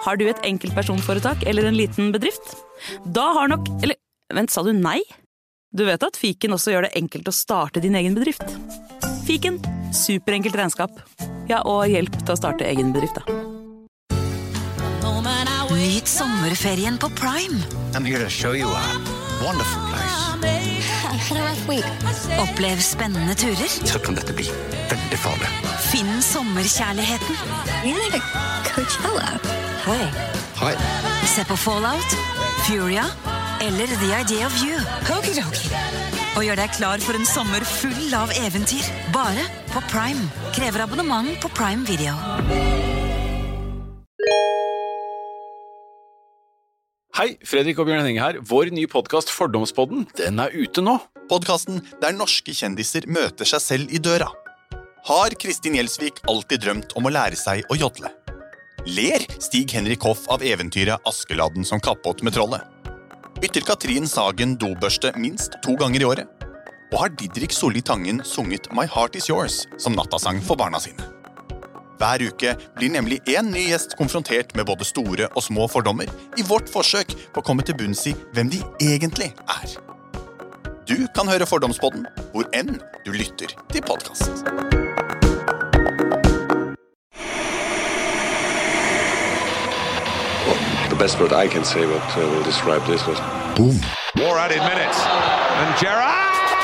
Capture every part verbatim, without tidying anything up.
Har du et enkeltpersonforetak eller en liten bedrift? Da har nok... Eller, vent, sa du nei? Du vet at Fiken også gjør det enkelt å starte din egen bedrift. Fiken, superenkelt regnskap. Ja, og hjelp til å starte egen bedrift, da. Nyt sommerferien på Prime. I'm here to show you a wonderful place. Had a rough week. Opplev spennende turer. Så kan dette bli veldig farlig. Finn sommerkjærligheten. You're like a Coachella. Hi. Hei. Se på Fallout, Furia eller The Idea of You. Okidoki. Og gjør deg klar for en sommer full av eventyr. Bare på Prime. Krever abonnement på Prime Video. Hei, Fredrik og Bjørn Henning her. Vår nye podcast Fordomspodden, den er ute nå. Podcasten der norske kjendiser møter seg selv i døra. Har Kristin Gjelsvik alltid drømt om å lære seg å jodle? Ler Stig-Henrik Hoff av eventyret Askeladden som kappåt med trollet? Bytter Katrin Sagen dobørste minst to ganger i året? Og har Didrik Solli Tangen sunget My Heart Is Yours som nattasang for barna sine? Hver uke blir nemlig en ny gjest konfrontert med både store og små fordommer i vårt forsøk på å komme til bunns i hvem de egentlig er. Du kan høre Fordomspodden hvor enn du lytter til podcast. The best word I can say what uh, will describe this was Boom. More added minutes. And Gerrard!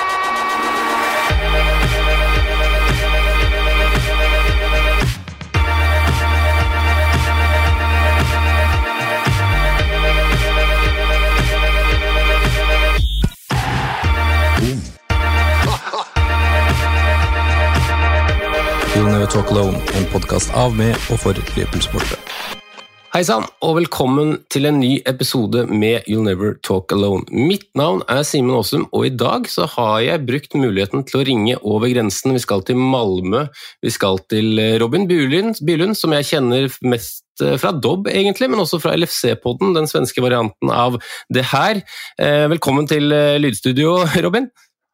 You'll Never Talk Alone, en podcast av med og for Liverpool-supportere. Hei sann, og velkommen til en ny episode med You'll Never Talk Alone. Mitt navn er Simen Aasum, og i dag så har jeg brukt muligheten til å ringe over grensen. Vi skal til Malmö, vi skal til Robin Bylund, Bylund som jeg kjenner mest fra Dobb egentlig, men også fra L F C-podden, den svenske varianten av det her. Velkommen til Lydstudio, Robin.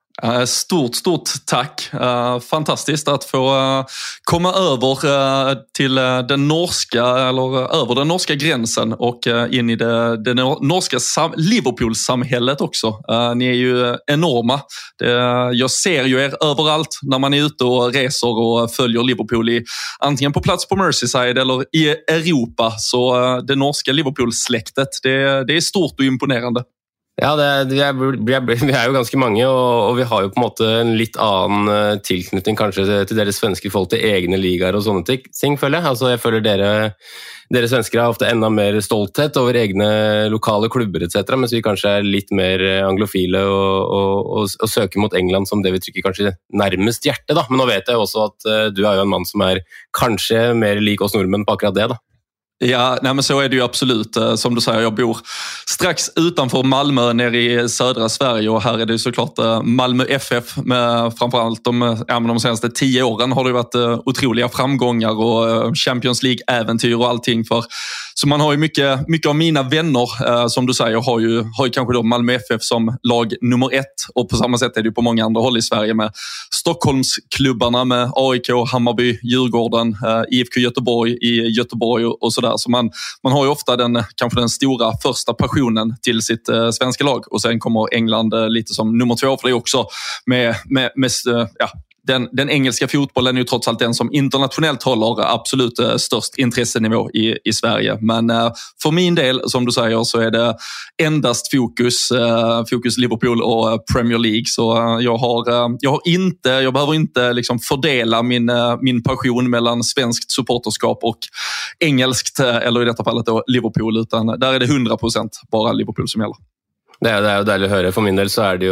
Stort, stort tack. Fantastiskt att få komma över till den norska, eller över den norska gränsen och in i det, det norska sam- Liverpool-samhället också. Ni är ju enorma. Det, jag ser ju er överallt när man är ute och reser och följer Liverpool i, antingen på plats på Merseyside eller i Europa. Så det norska Liverpool-släktet, det, det är stort och imponerande. Ja, det, vi, er, vi, er, vi er jo ganske mange, og, og vi har jo på en måte en litt annen tilknytning kanskje til, til dere svenske folk til egne ligaer og sånne ting, føler jeg. Altså, jeg føler dere, dere svensker har ofte enda mer stolthet over egne lokale klubber et cetera, mens vi kanskje er litt mer anglofile og, og, og, og søker mot England som det vi trykker kanskje nærmest hjertet, da. Men nå vet jeg også at uh, du er jo en mann som er kanskje mer lik oss nordmenn på akkurat det, da. Ja, nej, men så är det ju absolut. Som du säger, jag bor strax utanför Malmö nere i södra Sverige och här är det såklart Malmö F F med framförallt de, ja, de senaste tio åren har det varit otroliga framgångar och Champions League-äventyr och allting för. Så man har ju mycket, mycket av mina vänner som du säger har ju, har ju kanske då Malmö F F som lag nummer ett och på samma sätt är det ju på många andra håll i Sverige med Stockholmsklubbarna med A I K, Hammarby, Djurgården, I F K Göteborg i Göteborg och sådär. Så man, man har ju ofta den, kanske den stora första passionen till sitt eh, svenska lag och sen kommer England eh, lite som nummer två för det också med, med, med eh, ja, den, den engelska fotbollen är ju trots allt den som internationellt håller absolut eh, störst intressenivå i, i Sverige. Men eh, för min del, som du säger, så är det endast fokus, eh, fokus Liverpool och eh, Premier League. Så eh, jag, har, eh, jag har inte, jag behöver inte liksom fördela min, eh, min passion mellan svenskt supporterskap och engelskt, eh, eller i detta fallet då Liverpool, utan där är det hundra procent bara Liverpool som gäller. Det er, det er jo deilig å høre. For min del så er det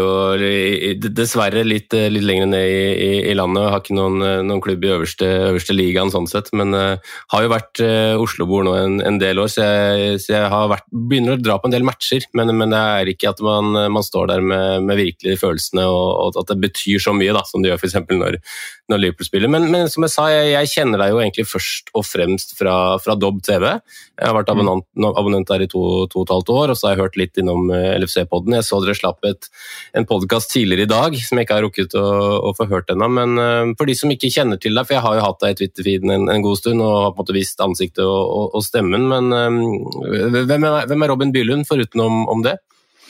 jo dessverre litt, litt lenger ned i, i, i landet. Jeg har ikke noen, noen klubb i øverste, øverste ligaen sånn sett, men uh, har jo vært uh, Oslo-bor nå en, en del år, så jeg, så jeg har vært, begynner å dra på en del matcher, men, men det er ikke at man, man står der med, med virkelig følelsene, og, og at det betyr så mye da, som det gjør for eksempel når, når Liverpool spiller. Men, men som jeg sa, jeg, jeg kjenner deg jo egentlig først og fremst fra, fra Dobb T V. Jeg har vært abonnent, abonnent der i to, to og et halvt år, og så har jeg hørt litt innom L F C C-podden. Jeg så dere slapp et, en podcast tidligere i dag, som jeg ikke har rukket å, å få hørt ennå, men uh, for de som ikke kjenner til deg, for jeg har jo hatt deg i Twitter-feeden en, en god stund, og har på en måte vist ansiktet og, og, og stemmen, men um, hvem, er, hvem er Robin Bylund foruten om, om det?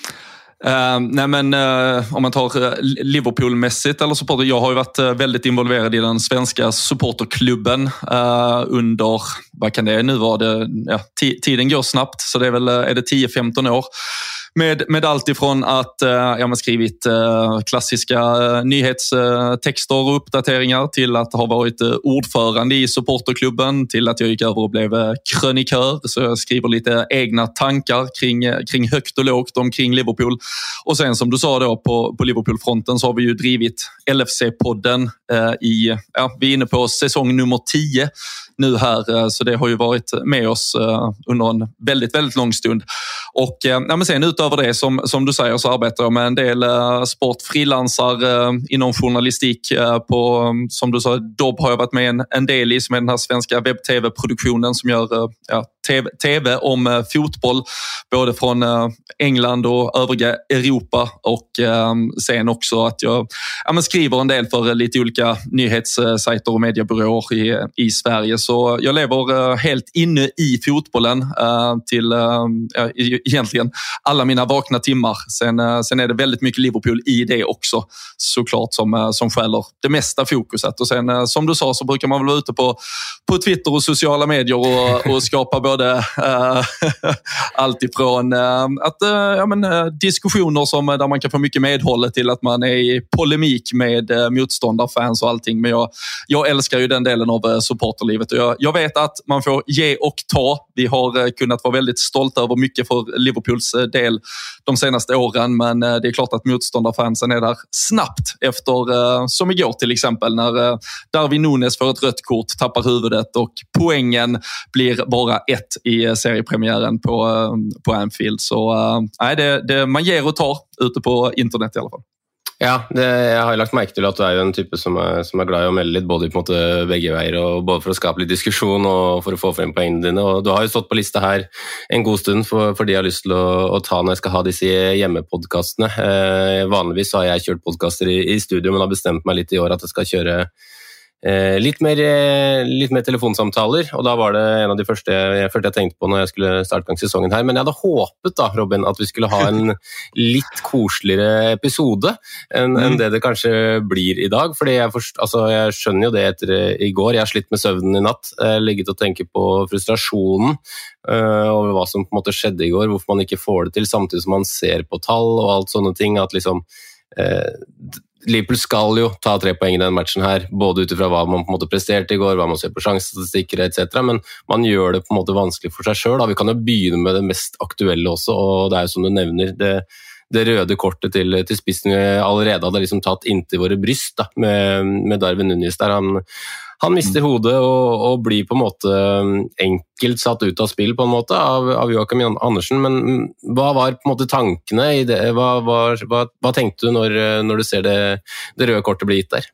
Uh, nej men uh, om man tar uh, Liverpool-mässigt eller supporter, jag har ju varit uh, väldigt involverad i den svenska supporterklubben uh, under, vad kan det nu vara, det, ja, t- tiden går snabbt så det är väl uh, är det tio femton år. Med, med allt ifrån att uh, jag har skrivit uh, klassiska uh, nyhetstexter och uppdateringar till att ha varit uh, ordförande i supporterklubben till att jag gick över och blev uh, krönikör, så jag skriver lite egna tankar kring, uh, kring högt och lågt omkring Liverpool. Och sen som du sa då på, på Liverpool-fronten så har vi ju drivit L F C-podden uh, i, ja, vi är inne på säsong nummer tio nu här, uh, så det har ju varit med oss uh, under en väldigt, väldigt lång stund. Och uh, ja, men sen utöver det som, som du säger så arbetar jag med en del uh, sportfrilansar uh, inom journalistik uh, på, um, som du sa, Dobb har jag varit med en, en del i, som är den här svenska webb-tv-produktionen som gör uh, ja, TV, TV om uh, fotboll, både från uh, England och övriga Europa, och um, sen också att jag ja, men skriver en del för uh, lite olika nyhetssajter och mediebyråer i, i Sverige, så jag lever uh, helt inne i fotbollen uh, till uh, uh, egentligen alla mina vakna timmar. Sen, uh, sen är det väldigt mycket Liverpool i det också, såklart, som, uh, som skäller det mesta fokuset. Och sen uh, som du sa så brukar man väl vara ute på, på Twitter och sociala medier och, och skapa både uh, allt ifrån uh, att, uh, ja, men, uh, diskussioner som, uh, där man kan få mycket medhåll till att man är i polemik med uh, motståndarfans och allting. Men jag, jag älskar ju den delen av uh, supporterlivet, och jag, jag vet att man får ge och ta. Vi har uh, kunnat vara väldigt stolta över mycket för Liverpools uh, del de senaste åren, men uh, det är klart att motståndarfansen är där snabbt efter, uh, som igår till exempel, när uh, Darwin Núñez får ett rött kort, tappar huvudet och poängen blir bara ett i uh, seriepremiären på, uh, på Anfield. Så uh, nej, det, det, man ger och tar ute på internet i alla fall. Ja, det, jeg har lagt merke til at du er jo en type som er, som er glad i å melde litt, både på en måte begge veier, og både for å skape litt diskusjon og for å få frem poengene dine. Og du har jo stått på lista her en god stund for, for de har lyst til å, å ta når jeg skal ha disse hjemmepodcastene. Eh, vanligvis har jeg kjørt podcaster i, i studio, men har bestemt meg litt i år at jeg skal kjøre Eh, litt, mer, eh, litt mer telefonsamtaler, og da var det en av de første jeg, jeg, jeg tenkte på når jeg skulle starte gang sesongen her, men jeg hadde håpet da, Robin, at vi skulle ha en litt koseligere episode enn mm. en det det kanskje blir i dag, fordi jeg, forst, altså, jeg skjønner jo det etter i går, jeg har slitt med søvnen i natt, jeg har ligget og tenker på frustrasjonen uh, over hva som på en måte skjedde i går, hvorfor man ikke får det til, samtidig som man ser på tall og alt sånne ting, at liksom uh, Liverpool skal jo ta tre poeng i den matchen her, både utifra hva man på en måte presterte i går, hva man ser på sjansestatistikker et cetera, men man gjør det på en måte vanskelig for seg selv. Da. Vi kan jo begynne med det mest aktuelle også, og det er jo som du nevner, det, det røde kortet til, til spissen vi allerede hadde liksom tatt inntil våre bryst da, med, med Darwin Núñez der. Han, han mister hodet og, og blir på en måte enkelt satt ut av spill på en måte av, av Joachim Andersen, men hva var på en måte tankene i det? Hva, hva, hva, hva tenkte du når, når du ser det, det röda kortet bli gitt där?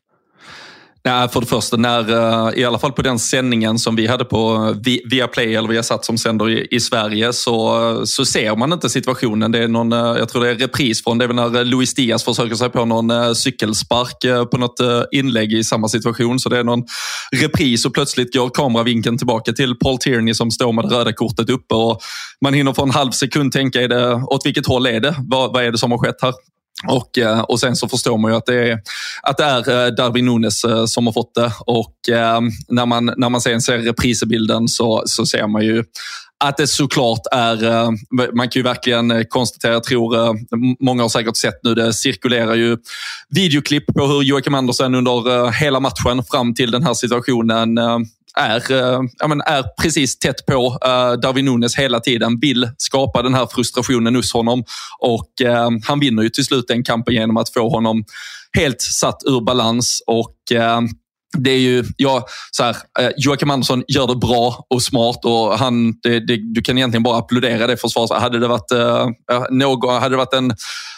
Ja, för det första, när, i alla fall på den sändningen som vi hade på Viaplay eller Viasat som sänder i, i Sverige, så, så ser man inte situationen. Det är någon, jag tror det är repris från, det är när Luis Diaz försöker sig på någon cykelspark på något inlägg i samma situation, så det är någon repris och plötsligt går kameravinkeln tillbaka till Paul Tierney som står med det röda kortet uppe, och man hinner för en halv sekund tänka, är det, åt vilket håll är det? Vad, vad är det som har skett här? Och, och sen så förstår man ju att det är, att det är Darwin Núñez som har fått det, och när man, när man sen ser reprisebilden så, så ser man ju att det såklart är, man kan ju verkligen konstatera, jag tror många har säkert sett nu, det cirkulerar ju videoklipp på hur Joachim Andersen under hela matchen fram till den här situationen är, ja, men är precis tätt på uh, Darwin Núñez hela tiden, vill skapa den här frustrationen hos honom, och uh, han vinner ju till slut den kampen genom att få honom helt satt ur balans, och uh, det är ju, ja, så här, uh, Joachim Andersson gör det bra och smart, och han, det, det, du kan egentligen bara applådera det försvaret. Hade det varit, uh, någon, hade det varit en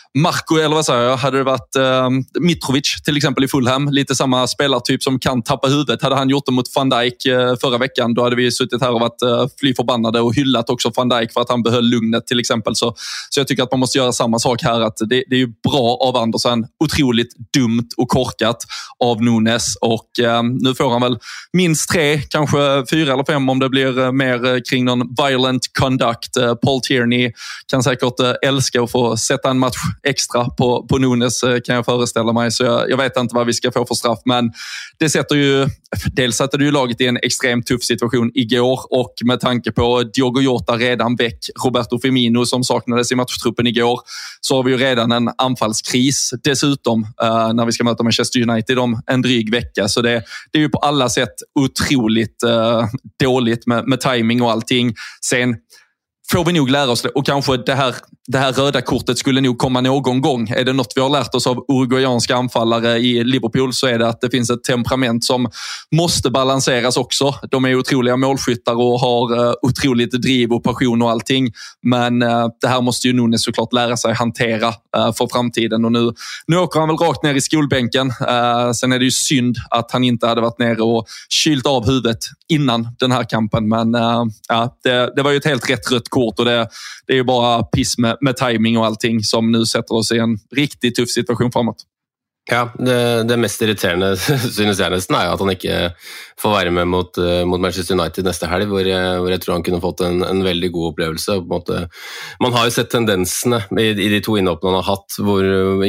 Marco, eller vad säger jag, hade det varit eh, Mitrovic till exempel i Fulham, lite samma spelartyp som kan tappa huvudet. Hade han gjort det mot Van Dijk eh, förra veckan, då hade vi suttit här och varit eh, fly förbannade och hyllat också Van Dijk för att han behöll lugnet till exempel. Så, så jag tycker att man måste göra samma sak här, att det, det är ju bra av Andersen, otroligt dumt och korkat av Nunes, och eh, nu får han väl minst tre, kanske fyra eller fem om det blir eh, mer eh, kring någon violent conduct. Eh, Paul Tierney kan säkert eh, älska att få sätta en match extra på, på Nunes, kan jag föreställa mig. Så jag, jag vet inte vad vi ska få för straff, men det sätter ju, dels sätter det ju laget i en extremt tuff situation igår, och med tanke på Diogo Jota redan väck, Roberto Firmino som saknades i matchtruppen igår, så har vi ju redan en anfallskris dessutom uh, när vi ska möta Manchester United om en dryg vecka. Så det, det är ju på alla sätt otroligt uh, dåligt med, med timing och allting. Sen får vi nog lära oss det, och kanske det här, det här röda kortet skulle nog komma någon gång. Är det något vi har lärt oss av uruguayanska anfallare i Liverpool, så är det att det finns ett temperament som måste balanseras också. De är otroliga målskyttar och har uh, otroligt driv och passion och allting, men uh, det här måste ju Nunes såklart lära sig hantera uh, för framtiden. Och nu, nu åker han väl rakt ner i skolbänken. Uh, sen är det ju synd att han inte hade varit nere och kylt av huvudet innan den här kampen, men uh, ja, det, det var ju ett helt rätt rött kort. Och det, det är ju bara piss med, med timing och allting som nu sätter oss i en riktigt tuff situation framåt. Ja, det, det mest irriterende synes jeg nesten er at han ikke får være med mot, mot Manchester United neste helg, hvor jeg, hvor jeg tror han kunne fått en, en veldig god opplevelse. På en måte, man har jo sett tendensene i, i de to innhoppene han har hatt, hvor,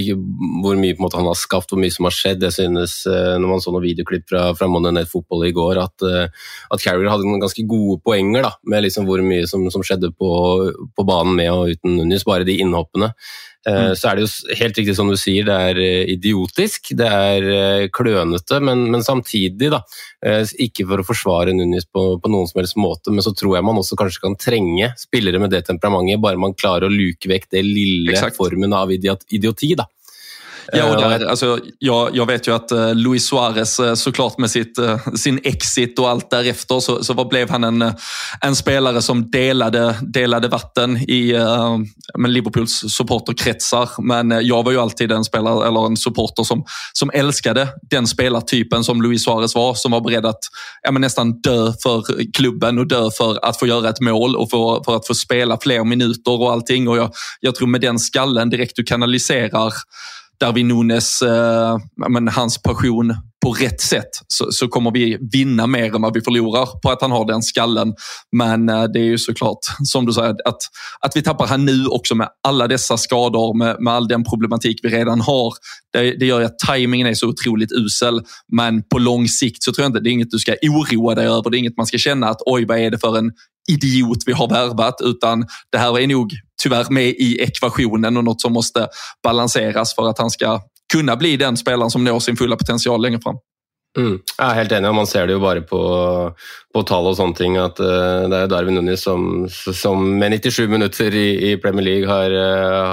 hvor mye på en måte han har skapt, hvor mye som har skjedd. Jeg synes, når man så noen videoklipp fra, fra Monday Night Football i går, at, at Carrier hadde noen ganske gode poenger da, med liksom hvor mye som, som skjedde på, på banen med og uten Nunes, bare de innhoppene. Mm. Så er det jo helt riktig som du sier, det er idiotisk, det er klønete, men, men samtidig da, ikke for å forsvare Nunes på, på noen som helst måte, men så tror jeg man også kanskje kan trenge spillere med det temperamentet, bare man klarer å luke vekk det lille Exakt. Formen av idioti da. Ja, och där, alltså, jag, jag vet ju att uh, Luis Suarez uh, såklart med sitt, uh, sin exit och allt därefter så, så blev han en, en spelare som delade, delade vatten i uh, med Liverpools supporterkretsar, men uh, jag var ju alltid en spelare eller en supporter som, som älskade den spelartypen som Luis Suarez var, som var beredd att ja, men nästan dö för klubben och dö för att få göra ett mål och för, för att få spela fler minuter och allting, och jag, jag tror med den skallen direkt du kanaliserar Darwin Nunes, eh, men hans passion på rätt sätt, så, så kommer vi vinna mer än vad vi förlorar på att han har den skallen. Men eh, det är ju såklart, som du säger, att, att vi tappar han nu också med alla dessa skador, med, med all den problematik vi redan har. Det, det gör ju att timingen är så otroligt usel, men på lång sikt så tror jag inte det är inget du ska oroa dig över. Det är inget man ska känna att oj, vad är det för en idiot vi har värvat, utan det här är nog tyvärr med i ekvationen och något som måste balanseras för att han ska kunna bli den spelaren som når sin fulla potential längre fram. Mm. Jeg er helt enig, man ser det jo bare på, på tall og sånne ting, at uh, det er Darwin Nunes som, som med nittisju minutter i, i Premier League har, uh,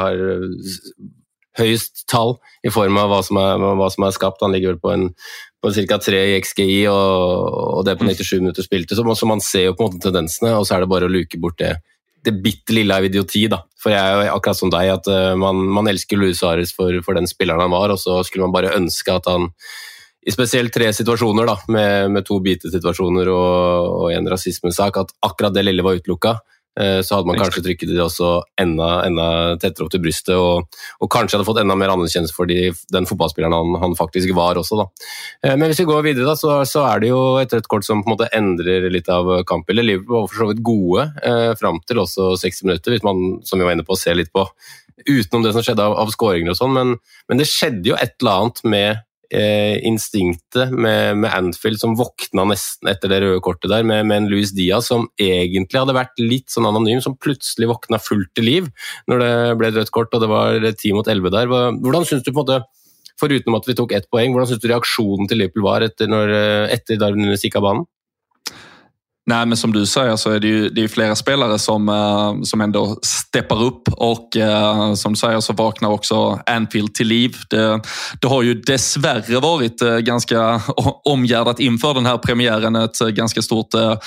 har høyest tall i form av hva som er, hva som er skapt. Han ligger på en på cirka tre i X G I, og, og det er på nittisju minutter spilte, så, så man ser jo på en måte tendensene, og så er det bare å luke bort det, det bitte lille av idioti da. For jeg er jo akkurat som deg, at uh, man, man elsker Luis Suarez for, for den spilleren han var, og så skulle man bare ønske at han i spesielt tre situasjoner da, med, med to bitesituasjoner og, og en rasismesak, at akkurat det lille var utelukket, så hadde man kanskje trykket det også enda, enda tettere opp til brystet, og, og kanskje hadde fått enda mer anerkjennelse for de, den fotballspilleren han, han faktisk var også. Da. Men hvis vi går videre, da, så, så er det jo et rødt kort som på en måte endrer litt av kampbildet. Liverpool var for så vidt gode eh, frem til også seksti minutter, hvis man, som vi var inne på, ser litt på utenom det som skjedde av, av skåringer og sånn, men, men det skjedde jo et eller annet med Eh, instinktet med, med Anfield som våkna nesten etter det røde kortet der, med, med en Luis Diaz som egentlig hadde vært litt sånn anonym, som plutselig våkna fullt til liv når det ble et rødt kort, og det var ti mot elleve der. Hvordan synes du på en måte, foruten at vi tok ett poeng, hvordan synes du reaksjonen til Liverpool var etter, når, etter Darwin Nunes gikk av banen? Nej, men som du säger så är det ju, det är flera spelare som, uh, som ändå steppar upp, och uh, som du säger så vaknar också Anfield till liv. Det, det har ju dessvärre varit uh, ganska omgärdat inför den här premiären, ett uh, ganska stort uh,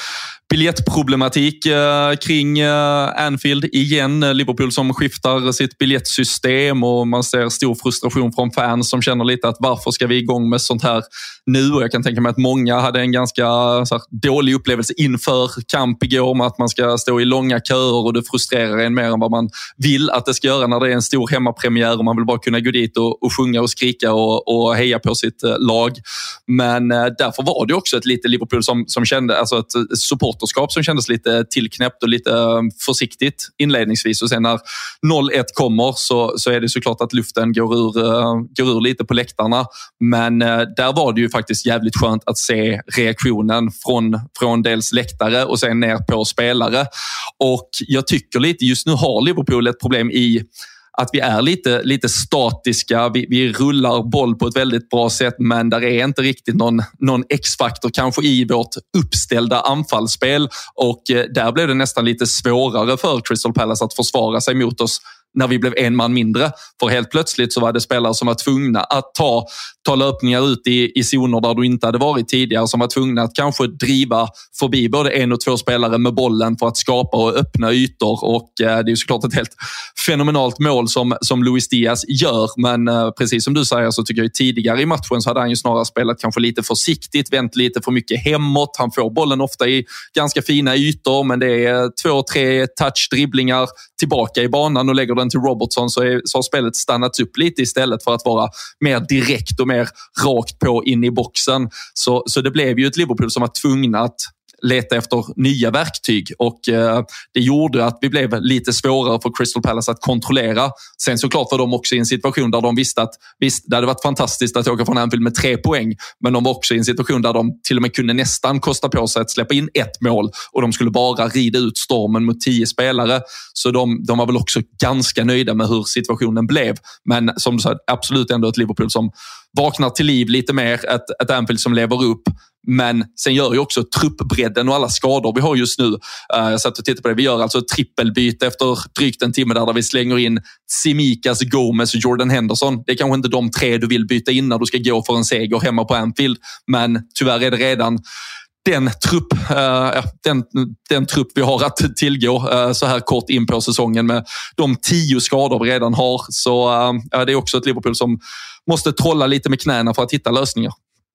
biljettproblematik eh, kring eh, Anfield igen. Liverpool som skiftar sitt biljettsystem och man ser stor frustration från fans som känner lite att varför ska vi igång med sånt här nu? Och jag kan tänka mig att många hade en ganska så här, dålig upplevelse inför kamp igår med att man ska stå i långa köer och det frustrerar en mer än vad man vill att det ska göra när det är en stor hemmapremiär och man vill bara kunna gå dit och, och sjunga och skrika och, och heja på sitt eh, lag. Men eh, därför var det också ett lite Liverpool som, som kände, alltså ett supporterskap som kändes lite tillknäppt och lite eh, försiktigt inledningsvis och sen när noll ett kommer så, så är det såklart att luften går ur, eh, går ur lite på läktarna. Men eh, där var det ju faktiskt jävligt skönt att se reaktionen från, från dels läktare och sen ner på spelare. Och jag tycker lite, just nu har Liverpool ett problem i att vi är lite, lite statiska, vi, vi rullar boll på ett väldigt bra sätt men där är inte riktigt någon, någon X-faktor kanske i vårt uppställda anfallsspel och eh, där blev det nästan lite svårare för Crystal Palace att försvara sig mot oss när vi blev en man mindre. För helt plötsligt så var det spelare som var tvungna att ta, ta löpningar ut i, i zoner där du inte hade varit tidigare, som var tvungna att kanske driva förbi både en och två spelare med bollen för att skapa och öppna ytor. Och eh, det är ju såklart ett helt fenomenalt mål som, som Luis Diaz gör. Men eh, precis som du säger så tycker jag tidigare i matchen så hade han ju snarare spelat kanske lite försiktigt, vänt lite för mycket hemåt. Han får bollen ofta i ganska fina ytor men det är två, tre touch-dribblingar tillbaka i banan och lägger den till Robertson så, är, så har spelet stannat upp lite istället för att vara mer direkt och mer rakt på in i boxen. Så, så det blev ju ett Liverpool som var tvungna att leta efter nya verktyg och eh, det gjorde att vi blev lite svårare för Crystal Palace att kontrollera. Sen såklart var de också i en situation där de visste att visst, det hade varit fantastiskt att åka från Anfield med tre poäng men de var också i en situation där de till och med kunde nästan kosta på sig att släppa in ett mål och de skulle bara rida ut stormen mot tio spelare. Så de, de var väl också ganska nöjda med hur situationen blev. Men som du sa, absolut ändå ett Liverpool som vaknar till liv lite mer, ett, ett Anfield som lever upp. Men sen gör ju också truppbredden och alla skador vi har just nu. Uh, jag satt och tittade på det. Vi gör alltså ett trippelbyte efter drygt en timme där, där vi slänger in Tsimikas, Gomez och Jordan Henderson. Det är kanske inte de tre du vill byta in när du ska gå för en seger hemma på Anfield. Men tyvärr är det redan den trupp, uh, den, den trupp vi har att tillgå uh, så här kort in på säsongen med de tio skador vi redan har. Så uh, det är också ett Liverpool som måste trolla lite med knäna för att hitta lösningar.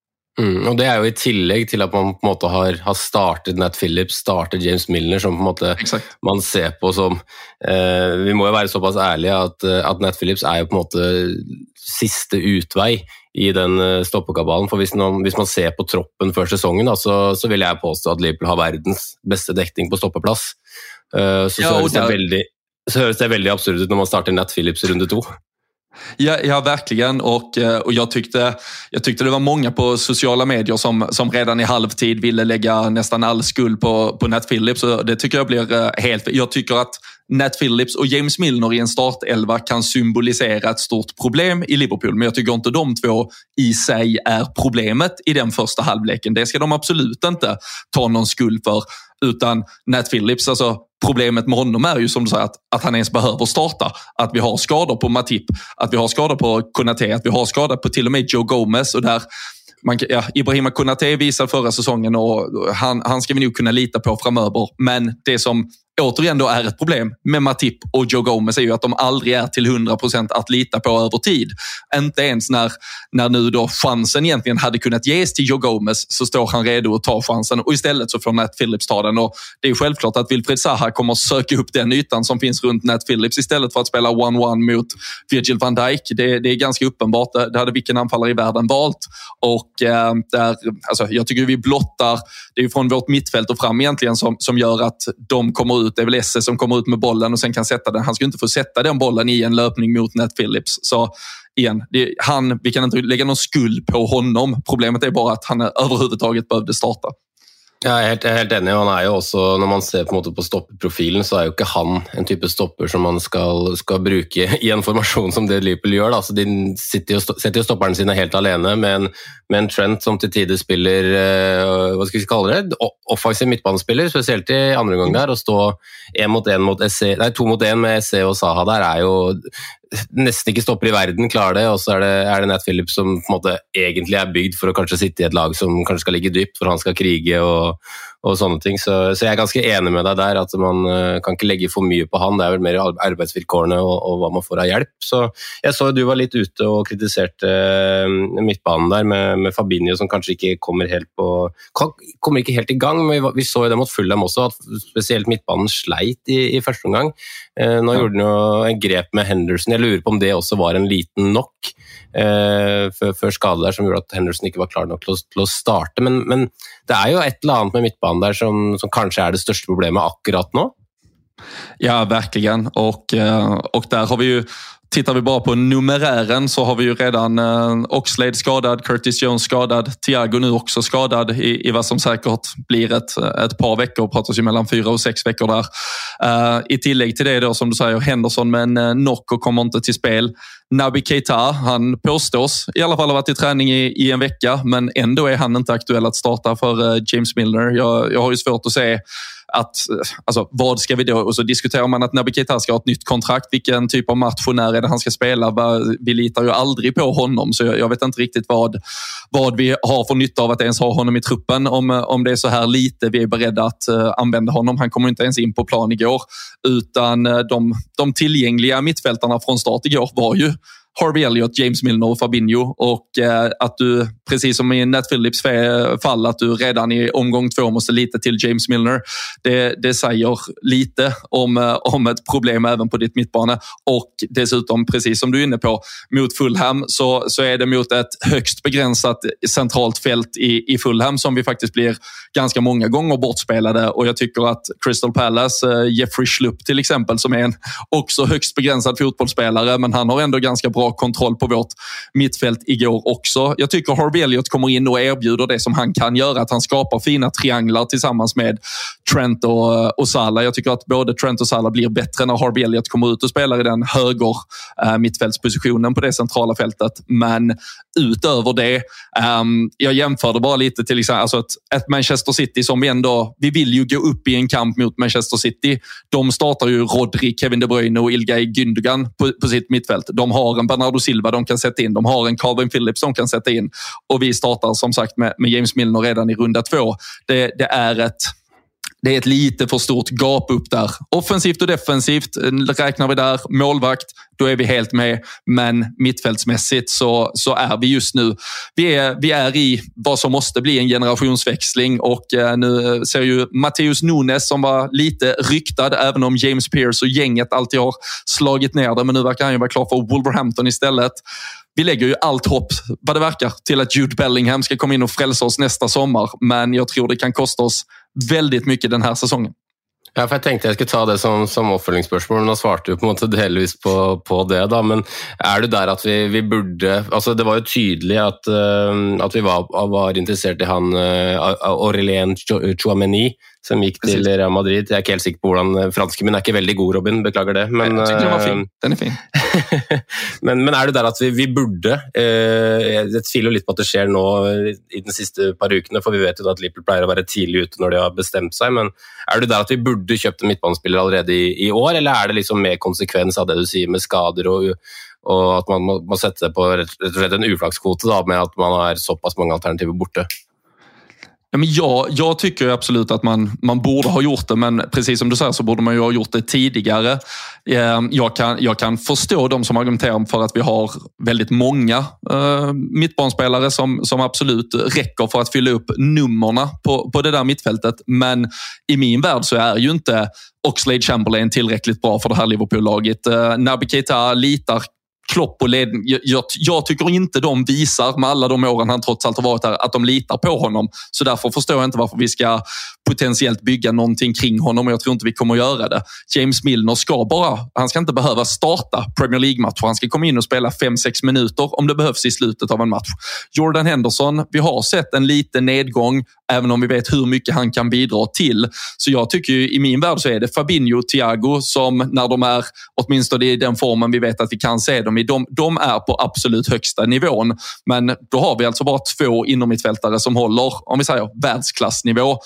Mm, og det er jo i tillegg til at man på en måte har, har startet Nat Phillips, startet James Milner, som på en måte Exakt. Man ser på som eh, vi må jo være såpass ærlige at, at Nat Phillips er jo på en måte siste utvei i den stoppekabalen, for hvis man, hvis man ser på troppen før sesongen da, så, så vil jeg påstå at Liverpool har verdens beste dekning på stoppeplass. Uh, så, ja, så, høres det veldig, så høres det veldig absurd ut når man starter Nat Phillips runde to. Ja, ja, verkligen. Och, och jag, tyckte, jag tyckte det var många på sociala medier som, som redan i halvtid ville lägga nästan all skuld på, på Nat Phillips. Och det tycker jag blir helt... Jag tycker att Nat Phillips och James Milner i en startelva kan symbolisera ett stort problem i Liverpool. Men jag tycker inte de två i sig är problemet i den första halvleken. Det ska de absolut inte ta någon skuld för. Utan Nat Phillips, alltså problemet med honom är ju som du säger att, att han ens behöver starta. Att vi har skador på Matip, att vi har skador på Konaté, att vi har skador på till och med Joe Gomez och där man, ja, Ibrahima Konaté visade förra säsongen och han, han ska vi nog kunna lita på framöver. Men det som återigen då är ett problem med Matip och Joe Gomez är ju att de aldrig är till hundra procent att lita på över tid. Inte ens när, när nu då chansen egentligen hade kunnat ges till Joe Gomez så står han redo att ta chansen och istället så får Nat Phillips ta den. Och det är självklart att Wilfried Zaha kommer att söka upp den ytan som finns runt Nat Phillips istället för att spela one-one mot Virgil van Dijk. Det, det är ganska uppenbart. Det hade vilken anfallare i världen valt. Och eh, där, alltså, jag tycker vi blottar, det är ju från vårt mittfält och fram egentligen som, som gör att de kommer ut. Det är väl Esse som kommer ut med bollen och sen kan sätta den. Han ska inte få sätta den bollen i en löpning mot Nat Phillips. Så igen, det, han, vi kan inte lägga någon skuld på honom. Problemet är bara att han överhuvudtaget behövde starta. Ja, jeg er helt, jeg er helt enig, og han er jo også, når man ser på en måte på stoppeprofilen, så er jo ikke han en type stopper som man skal, skal bruke i en formasjon som det Liverpool gjør. Da. Så de sitter jo, setter jo stopperne sine helt alene med en, med en Trent som til tider spiller, uh, hva skal vi kalle det, offensiv midtbanespiller, spesielt i andre gang der, og stå en mot en mot Esse, nei, to mot en med Esse og Zaha der er jo nesten ikke stopper i verden klarer det, og så er det, er det Nat Phillips som på en måte egentlig er bygd for å kanskje sitte i et lag som kanskje skal ligge dypt, for han skal krige og, och sådana ting. Så, så jag är ganska enig med dig där, att man uh, kan inte lägga för mycket på han. Det är väl mer arbetsvillkorna och, och vad man får av hjälp. Så jag såg att du var lite ute och kritiserade uh, mittbanen där med, med Fabinho, som kanske inte kommer helt på kommer inte helt igång, men vi, vi såg ju det mot Fulham också, att speciellt mittbanen sleit i, i första omgång. Uh, nu ja. gjorde han en grep med Henderson. Jag lurer på om det också var en liten knock uh, för, för skador som gjorde att Henderson inte var klar nog till, till att starta. Men, men det är ju ett eller annat med mittbanen där som, som kanske är det största problemet akkurat nu. Ja, verkligen. Och, och där har vi ju, tittar vi bara på numerären, så har vi ju redan eh, Oxlade skadad, Curtis Jones skadad, Thiago nu också skadad i, i vad som säkert blir ett, ett par veckor, pratas ju mellan fyra och sex veckor där. Eh, I tillägg till det då, som du säger, Henderson med en eh, knock och kommer inte till spel. Naby Keita, han påstås i alla fall ha varit i träning i, i en vecka, men ändå är han inte aktuell att starta för eh, James Milner. Jag, jag har ju svårt att se att, alltså, vad ska vi då, och så diskuterar man att Naby Keita ska ha ett nytt kontrakt, vilken typ av match och när är det han ska spela. Vi litar ju aldrig på honom, så jag, jag vet inte riktigt vad, vad vi har för nytta av att ens ha honom i truppen, om, om det är så här lite vi är beredda att uh, använda honom. Han kommer inte ens in på plan igår, utan uh, de, de tillgängliga mittfältarna från start igår var ju Harvey Elliott, James Milner och Fabinho, och eh, att du, precis som i Nat Phillips fall, att du redan i omgång två måste lita till James Milner, det, det säger lite om, om ett problem även på ditt mittbane. Och dessutom, precis som du är inne på, mot Fulham så, så är det mot ett högst begränsat centralt fält i, i Fulham som vi faktiskt blir ganska många gånger bortspelade, och jag tycker att Crystal Palace, eh, Jeffrey Schlupp till exempel, som är en också högst begränsad fotbollsspelare, men han har ändå ganska bra kontroll på vårt mittfält igår också. Jag tycker Harvey Elliott kommer in och erbjuder det som han kan göra, att han skapar fina trianglar tillsammans med Trent och, och Salah. Jag tycker att både Trent och Salah blir bättre när Harvey Elliott kommer ut och spelar i den höger äh, mittfältspositionen på det centrala fältet. Men utöver det, um, jag jämförde bara lite till exempel, alltså ett, ett Manchester City som vi ändå, vi vill ju gå upp i en kamp mot Manchester City. De startar ju Rodri, Kevin De Bruyne och Ilkay Gündogan på, på sitt mittfält. De har en Bernardo Silva de kan sätta in, de har en Calvin Phillips de kan sätta in, och vi startar som sagt med, med James Milner redan i runda två. Det, det är ett Det är ett lite för stort gap upp där. Offensivt och defensivt räknar vi där. Målvakt, då är vi helt med. Men mittfältsmässigt så, så är vi just nu. Vi är, vi är i vad som måste bli en generationsväxling. Och eh, nu ser ju Matheus Nunes, som var lite ryktad, även om James Pearce och gänget alltid har slagit ner det. Men nu verkar han ju vara klar för Wolverhampton istället. Vi lägger ju allt hopp, vad det verkar, till att Jude Bellingham ska komma in och frälsa oss nästa sommar. Men jag tror det kan kosta oss väldigt mycket den här säsongen. Ja, för jag tänkte jag skulle ta det som, som oppfølgingsspørsmål, men nå svarte du på en måte delvis på, på det da, men er du der at vi, vi burde, altså det var jo tydelig at, uh, at vi var, var interessert i han uh, Aurélien Tchouaméni, som gikk til Real Madrid. Jeg er ikke helt sikker på hvordan franske min er ikke veldig god, Robin, beklager det. Men, jeg tykker den var fin, den er fin. men, men er du der at vi, vi burde, uh, jeg tviler litt på at det skjer nå i den siste par ukene, for vi vet jo at Liverpool pleier å være tidlig ute når de har bestemt seg, men er du der at vi burde kjøpt en midtbanespiller allerede i, i år, eller er det liksom med konsekvens av det du sier med skader og, og at man må, må sette på rett, rett og slett en uflagskvote da, med at man har såpass mange alternativer borte? Ja, men jag, jag tycker absolut att man, man borde ha gjort det, men precis som du säger så borde man ju ha gjort det tidigare. Jag kan, jag kan förstå de som argumenterar för att vi har väldigt många uh, mittbanspelare som, som absolut räcker för att fylla upp nummerna på, på det där mittfältet, men i min värld så är ju inte Oxlade-Chamberlain tillräckligt bra för det här Liverpool-laget. Uh, Naby Keita litar Klopp och led, jag, jag tycker inte de visar med alla de åren han trots allt har varit där att de litar på honom, så därför förstår jag inte varför vi ska potentiellt bygga någonting kring honom, och jag tror inte vi kommer att göra det. James Milner ska bara, han ska inte behöva starta Premier League-match, han ska komma in och spela fem sex minuter om det behövs i slutet av en match. Jordan Henderson, vi har sett en liten nedgång, även om vi vet hur mycket han kan bidra till, så jag tycker ju, i min värld så är det Fabinho och Thiago som, när de är åtminstone i den formen vi vet att vi kan se dem i, de, de är på absolut högsta nivån, men då har vi alltså bara två inommittfältare som håller, om vi säger världsklassnivå, med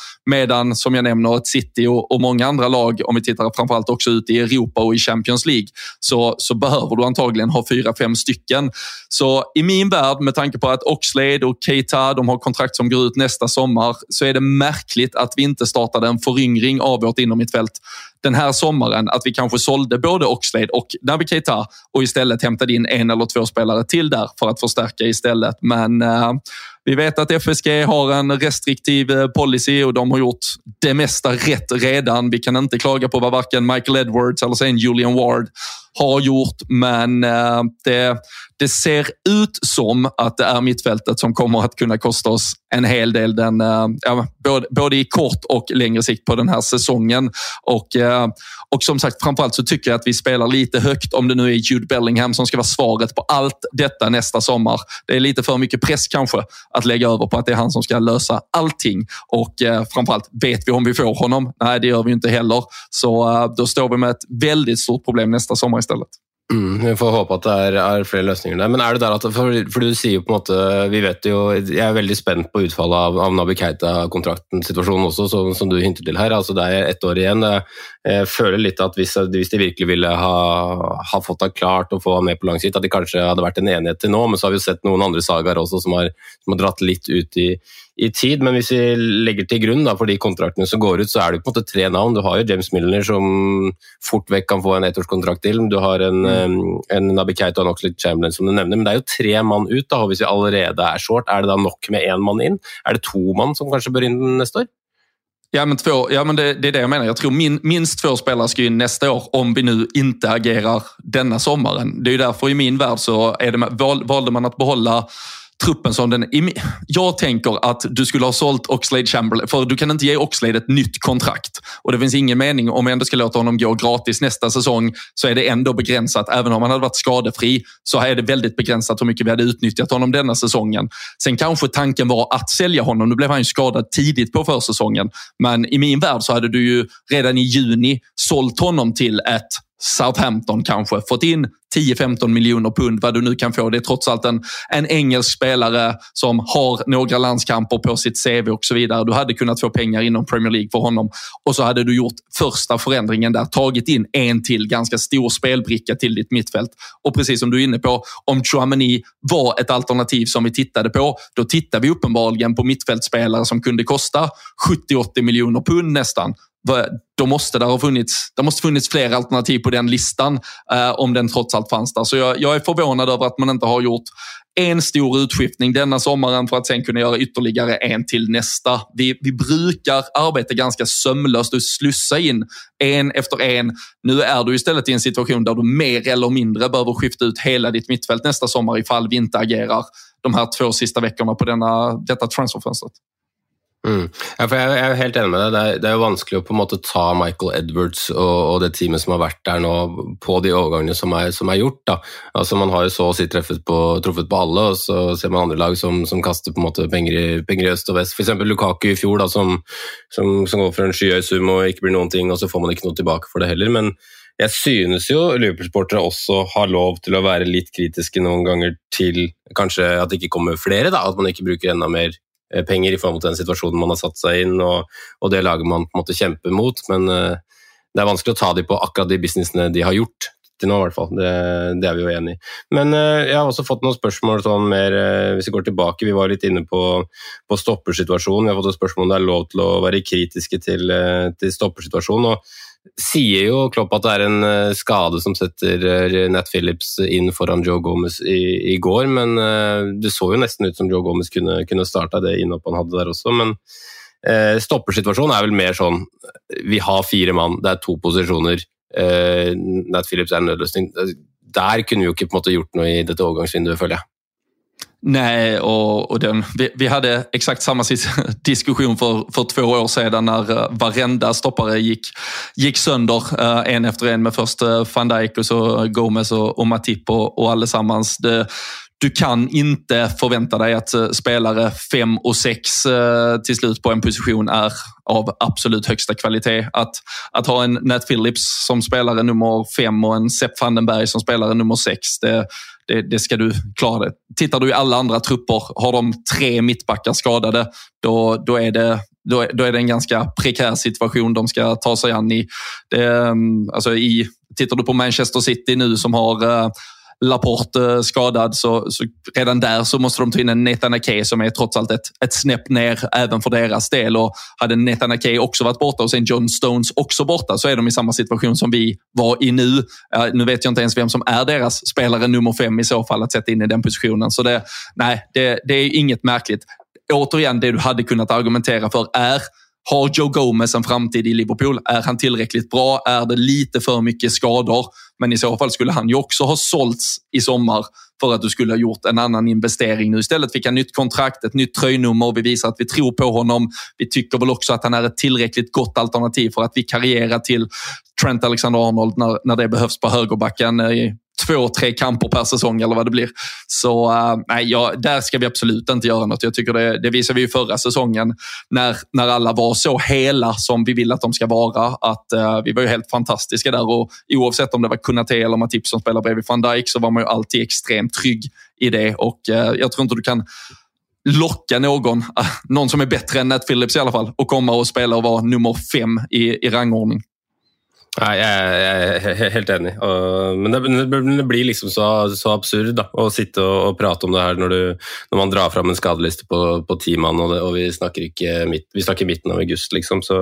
medan som jag nämner ett City och, och många andra lag, om vi tittar framförallt också ut i Europa och i Champions League, så, så behöver du antagligen ha fyra, fem stycken. Så i min värld, med tanke på att Oxlade och Keita, de har kontrakt som går ut nästa sommar, så är det märkligt att vi inte startade en föryngring av vårt innermittfält den här sommaren, att vi kanske sålde både Oxlade och Naby Keita och istället hämtade in en eller två spelare till där för att förstärka istället. Men uh, vi vet att F S G har en restriktiv policy och de har gjort det mesta rätt redan. Vi kan inte klaga på vad varken Michael Edwards eller sen Julian Ward har gjort, men uh, det, det ser ut som att det är mittfältet som kommer att kunna kosta oss en hel del, den, uh, ja, både, både i kort och längre sikt på den här säsongen. Och, uh, och som sagt, framförallt så tycker jag att vi spelar lite högt, om det nu är Jude Bellingham som ska vara svaret på allt detta nästa sommar. Det är lite för mycket press kanske att lägga över på att det är han som ska lösa allting. Och uh, framförallt, vet vi om vi får honom? Nej, det gör vi inte heller. Så uh, då står vi med ett väldigt stort problem nästa sommar istället. Mm, vi får håpe at det er, er flere løsninger der. Men er det der at, for, for du sier jo på en måte, vi vet jo, jeg er veldig spent på utfallet av, av Naby Keita-kontrakten situasjonen også, som, som du hinter til her. Altså det er ett år igjen. Jeg, jeg føler litt at hvis, hvis de virkelig ville ha, ha fått det klart og få han med på lang sikt, at det kanskje hadde vært en enighet til nå, men så har vi jo sett noen andre sagaer også som har, som har dratt litt ut i i tid, men hvis vi legger til grunn da, for de kontraktene som går ut, så er det på en måte tre navn. Du har jo James Milner som fort vekk kan få en ettårskontrakt til, du har en, mm. en Naby Keita og en Oxlade Chamberlain som du nevner, men det er jo tre mann ut da, og hvis vi allerede er short, er det da nok med en mann inn? Er det to mann som kanskje bør inn neste år? Ja, men, två, ja, men det, det är det jag menar. Jag tror min, minst två spelare ska in nästa år om vi nu inte agerar denna sommaren. Det är ju därför i min värld så är det, val, valde man att behålla truppen som den. Jag tänker att du skulle ha sålt Oxlade Chamberlain, för du kan inte ge Oxlade ett nytt kontrakt. Och det finns ingen mening om jag ändå ska låta honom gå gratis nästa säsong, så är det ändå begränsat. Även om han hade varit skadefri så är det väldigt begränsat hur mycket vi hade utnyttjat honom denna säsongen. Sen kanske tanken var att sälja honom. Nu blev han ju skadad tidigt på försäsongen. Men i min värld så hade du ju redan i juni sålt honom till ett Southampton kanske, fått in tio femton miljoner pund, vad du nu kan få. Det är trots allt en, en engelsk spelare som har några landskamper på sitt C V och så vidare. Du hade kunnat få pengar inom Premier League för honom, och så hade du gjort första förändringen där, tagit in en till ganska stor spelbricka till ditt mittfält. Och precis som du är inne på, om Tchouaméni var ett alternativ som vi tittade på, då tittar vi uppenbarligen på mittfältspelare som kunde kosta sjuttio åttio miljoner pund nästan. Då måste det ha funnits, det måste funnits fler alternativ på den listan eh, om den trots allt fanns där. Så jag, jag är förvånad över att man inte har gjort en stor utskiftning denna sommaren för att sen kunna göra ytterligare en till nästa. Vi, vi brukar arbeta ganska sömlöst och slussa in en efter en. Nu är du istället i en situation där du mer eller mindre behöver skifta ut hela ditt mittfält nästa sommar ifall vi inte agerar de här två sista veckorna på denna, detta transferfönstret. Mm. Ja, for jeg er helt enig med deg. Det er, det er jo vanskelig å på en måte ta Michael Edwards og, og det teamet som har vært der nå på de overgangene som er, som er gjort. Da. Altså, man har jo så å si treffet på, truffet på alle, og så ser man andre lag som, som kaster på en måte penger i, penger i øst og vest. For eksempel Lukaku i fjor, da, som, som, som går for en skyhøy sum og ikke blir noen ting, og så får man ikke noe tilbake for det heller. Men jeg synes jo Liverpool-sportere også har lov til å være litt kritiske noen ganger til kanskje at det ikke kommer flere, da, at man ikke bruker enda mer penger i forhold til den situasjonen man har satt seg inn, og, og det laget man på en måte kjemper mot, men uh, det er vanskelig å ta de på akkurat de businessene de har gjort til nå i hvert fall, det, det er vi jo enige i. Men uh, jeg har også fått noen spørsmål sånn mer, uh, hvis vi går tilbake, vi var litt inne på, på stoppersituasjonen, vi har fått et spørsmål om det er lov til å være kritiske til, uh, til stoppersituasjonen, og sier jo Klopp at det er en skade som setter Nat Phillips inn foran Joe Gomez i, i går, men det så jo nesten ut som Joe Gomez kunne, kunne starta det innopp han hadde der også, men eh, stoppersituasjonen er vel mer sånn, vi har fire mann, det er to posisjoner, eh, Nat Phillips er en nødløsning, der kunne vi jo ikke på en måte gjort noe i dette overgangsvinduet, føler jeg. Nej, och, och den, vi, vi hade exakt samma diskussion för, för två år sedan när varenda stoppare gick, gick sönder uh, en efter en med först uh, Van Dijk och så Gomez och, och Matip och, och allesammans. Det, du kan inte förvänta dig att uh, spelare fem och sex uh, till slut på en position är av absolut högsta kvalitet. Att, att ha en Nat Phillips som spelare nummer fem och en Sepp Vandenberg som spelare nummer sex, det Det, det ska du klara det. Tittar du i alla andra trupper, har de tre mittbackar skadade, då, då är det, då, då är det en ganska prekär situation de ska ta sig an i. Det, alltså i tittar du på Manchester City nu som har uh, Laporte skadad, så, så redan där så måste de ta in en Nathan Ake som är trots allt ett, ett snäpp ner även för deras del, och hade Nathan Ake också varit borta och sen John Stones också borta, så är de i samma situation som vi var i nu. Uh, nu vet jag inte ens vem som är deras spelare nummer fem i så fall att sätta in i den positionen, så det, nej, det, det är inget märkligt. Återigen, det du hade kunnat argumentera för är: har Joe Gomez en framtid i Liverpool? Är han tillräckligt bra? Är det lite för mycket skador? Men i så fall skulle han ju också ha sålts i sommar för att du skulle ha gjort en annan investering. Nu istället fick han nytt kontrakt, ett nytt tröjnummer. Vi visar att vi tror på honom. Vi tycker väl också att han är ett tillräckligt gott alternativ för att vi karriera till Trent Alexander-Arnold när, när det behövs på högerbacken i två, tre kamper per säsong eller vad det blir. Så uh, nej, ja, där ska vi absolut inte göra något. Jag tycker det, det visade vi ju förra säsongen när, när alla var så hela som vi vill att de ska vara. Att uh, vi var ju helt fantastiska där, och oavsett om det var Konaté eller Matip som spelar bredvid Van Dijk så var man ju alltid extremt trygg i det, och uh, jag tror inte du kan locka någon, uh, någon som är bättre än Nat Phillips i alla fall, och komma och spela och vara nummer fem i, i rangordning. Nei, jeg, jeg er helt enig, og, men det, det blir liksom så, så absurd da, å sitte og, og prate om det her når, du, når man drar frem en skadeliste på, på ti mann, og, det, og vi snakker ikke midt, vi snakker midten av august liksom, så,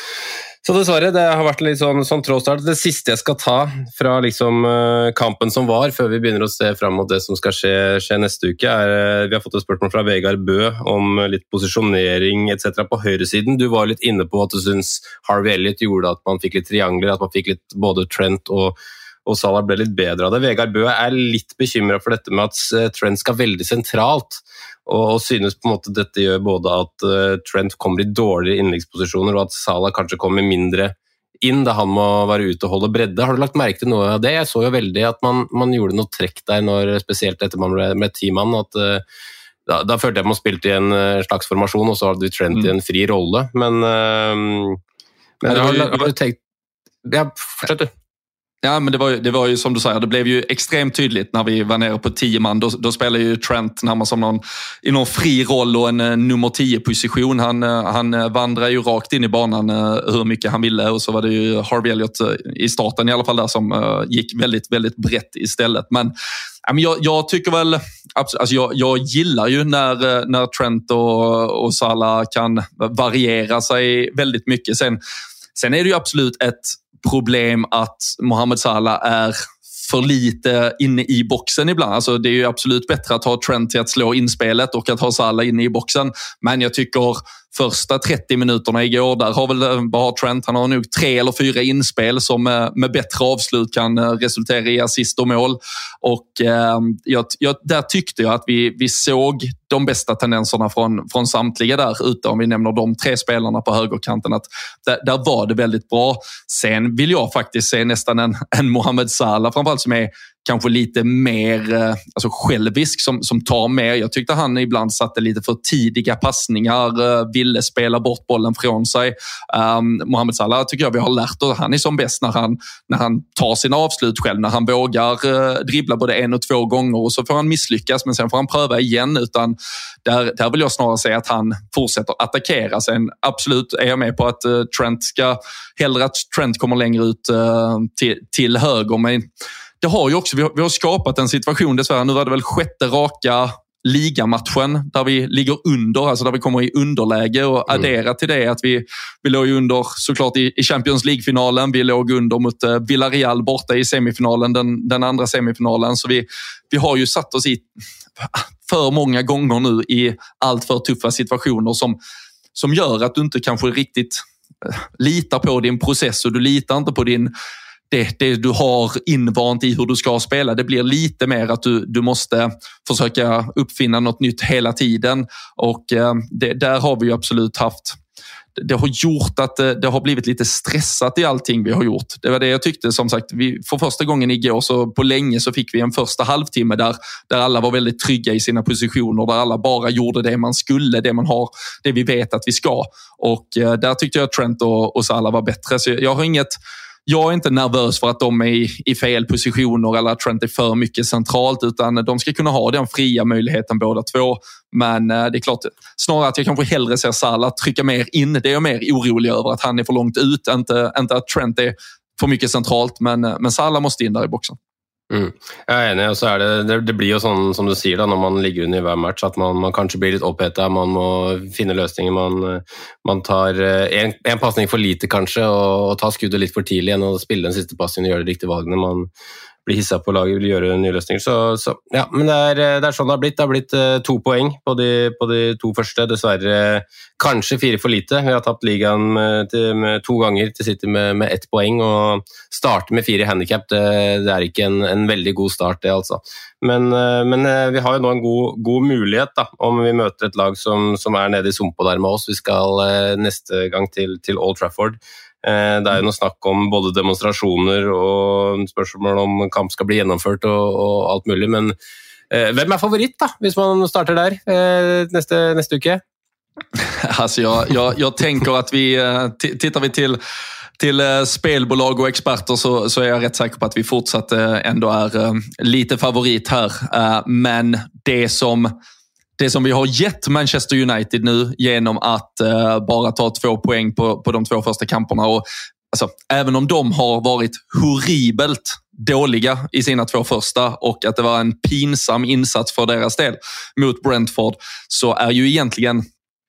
så dessverre, det har vært litt sånn, sånn trådstart. Det siste jeg skal ta fra liksom kampen som var, før vi begynner å se frem mot det som skal skje, skje neste uke, er, vi har fått et spørsmål fra Vegard Bø om litt posisjonering et cetera på høyresiden. Du var litt inne på at du synes Harvey Elliott gjorde at man fikk litt triangler, at man fikk litt både Trent og, og Salah ble litt bedre av det. Vegard Bø er litt bekymret for dette med at Trent skal veldig sentralt, og, og synes på en måte dette gjør både at uh, Trent kommer i dårligere innleggsposisjoner, og at Salah kanskje kommer mindre inn da han må være ute og holde bredde. Har du lagt merke til noe av det? Jeg så jo veldig at man, man gjorde noe trekk der, når, spesielt etter man ble med ti mann, at uh, da, da følte jeg man spilte i en uh, slags formasjon, og så hadde vi Trent mm. i en fri rolle, men, uh, men har, har du tenkt... Ja, fortsett du. Ja, men det var, ju, det var ju som du säger, det blev ju extremt tydligt när vi var nere på tio man. Då, då spelade ju Trent närmast som någon, i någon fri roll och en uh, nummer tio-position. Han, uh, han uh, vandrade ju rakt in i banan uh, hur mycket han ville, och så var det ju Harvey Elliott uh, i starten i alla fall där som uh, gick väldigt, väldigt brett istället. Men ja, men jag, jag tycker väl, alltså jag, jag gillar ju när, när Trent och, och Salah kan variera sig väldigt mycket. Sen, sen är det ju absolut ett problem att Mohamed Salah är för lite inne i boxen ibland. Alltså det är ju absolut bättre att ha Trent till att slå inspelet och att ha Salah inne i boxen. Men jag tycker första trettio minuterna igår, där har väl bara Trent, han har nog tre eller fyra inspel som med bättre avslut kan resultera i assist och mål. Och eh, jag, jag, där tyckte jag att vi, vi såg de bästa tendenserna från, från samtliga där ute, om vi nämner de tre spelarna på högerkanten, att där, där var det väldigt bra. Sen vill jag faktiskt se nästan en, en Mohamed Salah framförallt som är kanske lite mer alltså självisk, som, som tar mer. Jag tyckte han ibland satte lite för tidiga passningar, ville spela bort bollen från sig. Um, Mohamed Salah tycker jag vi har lärt oss. Han är som bäst när han, när han tar sina avslut själv, när han vågar uh, dribbla både en och två gånger, och så får han misslyckas, men sen får han pröva igen. Utan där, där vill jag snarare säga att han fortsätter attackera. Sen absolut är jag med på att uh, Trent ska, hellre att Trent kommer längre ut uh, till, till höger, men det har ju också, vi har, vi har skapat en situation dessvärre. Nu var det väl sjätte raka ligamatchen där vi ligger under, alltså där vi kommer i underläge, och addera mm. till det att vi, vi låg ju under såklart i, i Champions League-finalen, vi låg under mot uh, Villarreal borta i semifinalen, den, den andra semifinalen, så vi, vi har ju satt oss i för många gånger nu i allt för tuffa situationer som, som gör att du inte kanske riktigt uh, litar på din process, och du litar inte på din Det, det du har invant i hur du ska spela. Det blir lite mer att du, du måste försöka uppfinna något nytt hela tiden. Och eh, det, där har vi ju absolut haft... Det har gjort att det, det har blivit lite stressat i allting vi har gjort. Det var det jag tyckte, som sagt. Vi, för första gången igår så på länge så fick vi en första halvtimme där, där alla var väldigt trygga i sina positioner. Där alla bara gjorde det man skulle, det man har, det vi vet att vi ska. Och eh, där tyckte jag att Trent och, och Salah var bättre. Så jag har inget... jag är inte nervös för att de är i, i fel positioner eller att Trent är för mycket centralt, utan de ska kunna ha den fria möjligheten båda två. Men eh, det är klart, snarare att jag kanske hellre ser Salah trycka mer in. Det är jag mer orolig över, att han är för långt ut. Inte, inte att Trent är för mycket centralt, men, men Salah måste in där i boxen. Mm. Jag är enig, och så är det, det, det blir ju sånn som du säger då, när man ligger under i hver match, att man, man kanske blir lite upphettad, man må finna lösningar, man, man tar en, en passning för lite kanske och, och tar skuddet lite för tidigt igen och spiller den sista passningen och gör det riktigt valg när man blir hissad på laget, vill göra en ny lösning. Så, så ja, men det är, det är sånn det har blivit. Det har blivit uh, to poäng på de, på de to första. Dessvärre kanske fyra för lite. Vi har tappat ligan med, till, med två gånger till City med, med ett poäng, och starta med fyra i handicap, det, det är inte en, en väldigt god start det alltså. Men, uh, men uh, vi har ju då en god, god möjlighet då, om vi möter ett lag som, som är nere i sumpa där med oss. Vi ska uh, nästa gång till, till Old Trafford. Det er jo noe snakk om både demonstrasjoner og spørsmål om kamp skal bli gjennomført og, og alt mulig, men eh, hvem er favoritt da, hvis man starter der eh, nästa, nästa uke? Alltså jag, jag, jag tänker att vi, t- tittar vi till till spelbolag och experter, så, så är jag rätt säker på att vi fortsatt ändå är lite favorit här. Men det som Det som vi har gett Manchester United nu genom att uh, bara ta två poäng på, på de två första kamperna, och alltså, även om de har varit horribelt dåliga i sina två första och att det var en pinsam insats för deras del mot Brentford, så är ju egentligen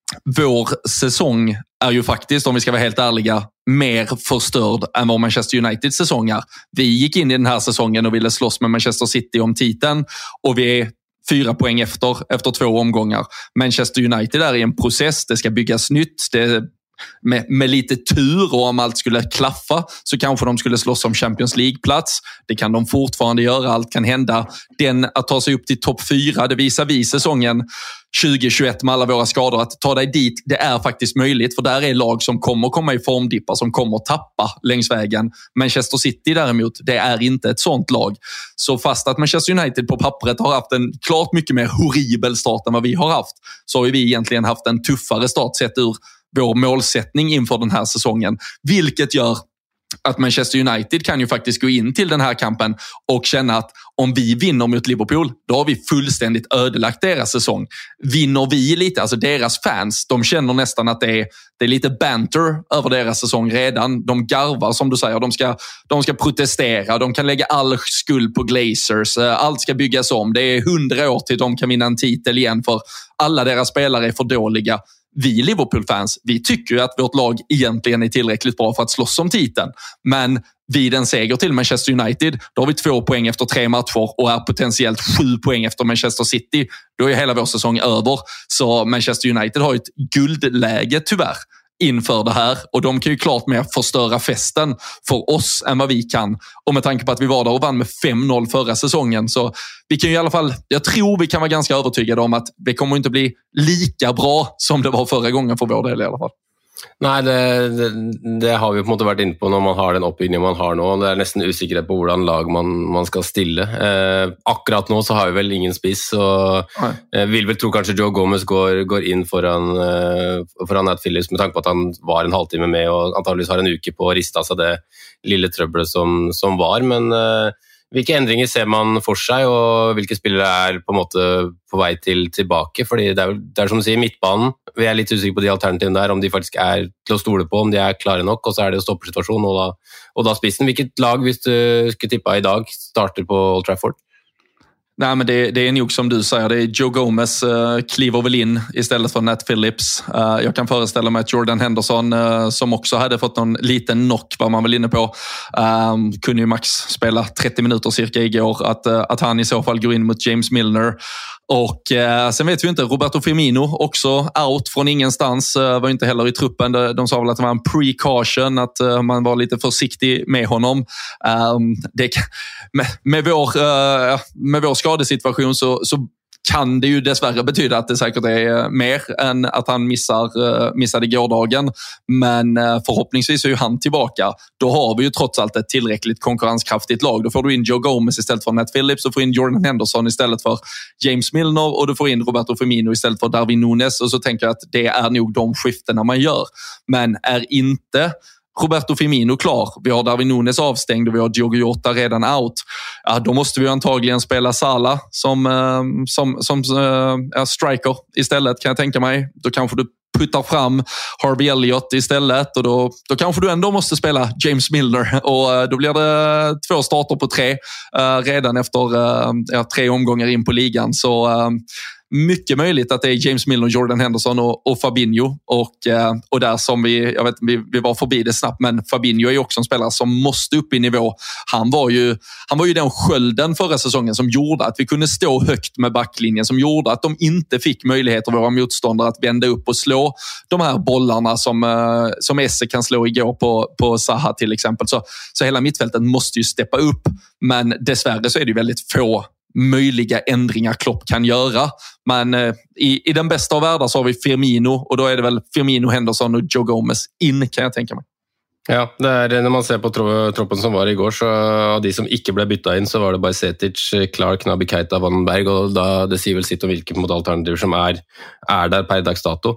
vår säsong är ju faktiskt, om vi ska vara helt ärliga, mer förstörd än vad Manchester Uniteds säsong är. Vi gick in i den här säsongen och ville slåss med Manchester City om titeln, och vi är fyra poäng efter, efter två omgångar. Manchester United är i en process, det ska byggas nytt, det, med, med lite tur, och om allt skulle klaffa så kanske de skulle slåss om Champions League-plats. Det kan de fortfarande göra, allt kan hända. Den att ta sig upp till topp fyra, det visar vi säsongen tjugo tjugoett med alla våra skador, att ta dig dit, det är faktiskt möjligt, för där är lag som kommer komma i formdippar, som kommer tappa längs vägen. Manchester City däremot, det är inte ett sånt lag. Så fast att Manchester United på pappret har haft en klart mycket mer horribel start än vad vi har haft, så har vi egentligen haft en tuffare start sett ur vår målsättning inför den här säsongen, vilket gör att Manchester United kan ju faktiskt gå in till den här kampen och känna att om vi vinner mot Liverpool, då har vi fullständigt ödelagt deras säsong. Vinner vi lite, alltså deras fans, de känner nästan att det är, det är lite banter över deras säsong redan. De garvar, som du säger, de ska, de ska protestera, de kan lägga all skuld på Glazers, allt ska byggas om. Det är hundra år till de kan vinna en titel igen, för alla deras spelare är för dåliga. Vi Liverpool-fans, vi tycker ju att vårt lag egentligen är tillräckligt bra för att slåss om titeln. Men vid en seger till Manchester United, då har vi två poäng efter tre matcher och är potentiellt sju poäng efter Manchester City. Då är hela vår säsong över. Så Manchester United har ett guldläge tyvärr inför det här, och de kan ju klart mer förstöra festen för oss än vad vi kan. Och med tanke på att vi var där och vann med fem noll förra säsongen, så vi kan ju i alla fall, jag tror vi kan vara ganska övertygade om att det kommer inte bli lika bra som det var förra gången för vår del i alla fall. Nej, det, det, det har vi på en måte vært inne på når man har den oppbyggingen man har nå. Det er nesten usikkerhet på hvordan lag man, man skal stille. Eh, akkurat nå så har vi vel ingen spiss, og eh, vil vel tro kanskje Joe Gomez går, går inn foran, eh, foran Nat Phillips, med tanke på at han var en halvtime med og antageligvis har en uke på å riste av seg det lille trøbbelet som, som var. Men eh, hvilke endringer ser man for seg, og hvilke spillere er på en måte på vei til tilbake? Fordi det er, det er som du sier, midtbanen. Vi er litt usikre på de alternativene der, om de faktisk er til å stole på, om de er klare nok, og så er det stoppersituasjon, og da, og da spissen. Hvilket lag, hvis du skulle tippa i dag, starter på Old Trafford? Nej, men det, det är nog som du säger, det är Joe Gomez uh, kliver väl in istället för Nat Phillips. Uh, jag kan föreställa mig att Jordan Henderson, uh, som också hade fått någon liten knock, var man väl inne på, um, kunde ju max spela trettio minuter cirka igår, att, uh, att han i så fall går in mot James Milner. Och uh, sen vet vi inte, Roberto Firmino också out från ingenstans, uh, var inte heller i truppen. De, de sa väl att det var en precaution, att uh, man var lite försiktig med honom. Um, det, med, med, vår, uh, med vår skadesituation så, så kan det ju dessvärre betyda att det säkert är mer än att han missar, missade gårdagen. Men förhoppningsvis är ju han tillbaka. Då har vi ju trots allt ett tillräckligt konkurrenskraftigt lag. Då får du in Joe Gomez istället för Nat Phillips, och får in Jordan Henderson istället för James Milner, och du får in Roberto Firmino istället för Darwin Núñez. Och så tänker jag att det är nog de skiftena man gör. Men är inte Roberto Firmino klar, vi har Darwin Núñez avstängd och vi har Diogo Jota redan out. Ja, då måste vi antagligen spela Salah som, eh, som, som eh, striker istället, kan jag tänka mig. Då kanske du puttar fram Harvey Elliott istället och då, då kanske du ändå måste spela James Milner och då blir det två starter på tre uh, redan efter uh, ja, tre omgångar in på ligan. Så uh, mycket möjligt att det är James Milner, Jordan Henderson och, och Fabinho och, uh, och där som vi, jag vet, vi, vi var förbi det snabbt, men Fabinho är ju också en spelare som måste upp i nivå. Han var ju, han var ju den skölden förra säsongen som gjorde att vi kunde stå högt med backlinjen, som gjorde att de inte fick möjligheter våra motståndare att vända upp och slå de här bollarna som, uh, som Esse kan slå igår på, på Zaha till exempel. Så, så hela mittfältet måste ju steppa upp, men dessvärre så är det ju väldigt få möjliga ändringar Klopp kan göra. Men eh, i, i den bästa av världar så har vi Firmino och då är det väl Firmino, Henderson och Joe Gomez in, kan jag tänka mig. Ja, det är, när man ser på tro, troppen som var igår, så av de som inte blev bytta in så var det bara Setic, Clark, Naby Keita, Vandenberg, och da, det sier vel sitt om hvilke alternativer som er, er der per dags dato.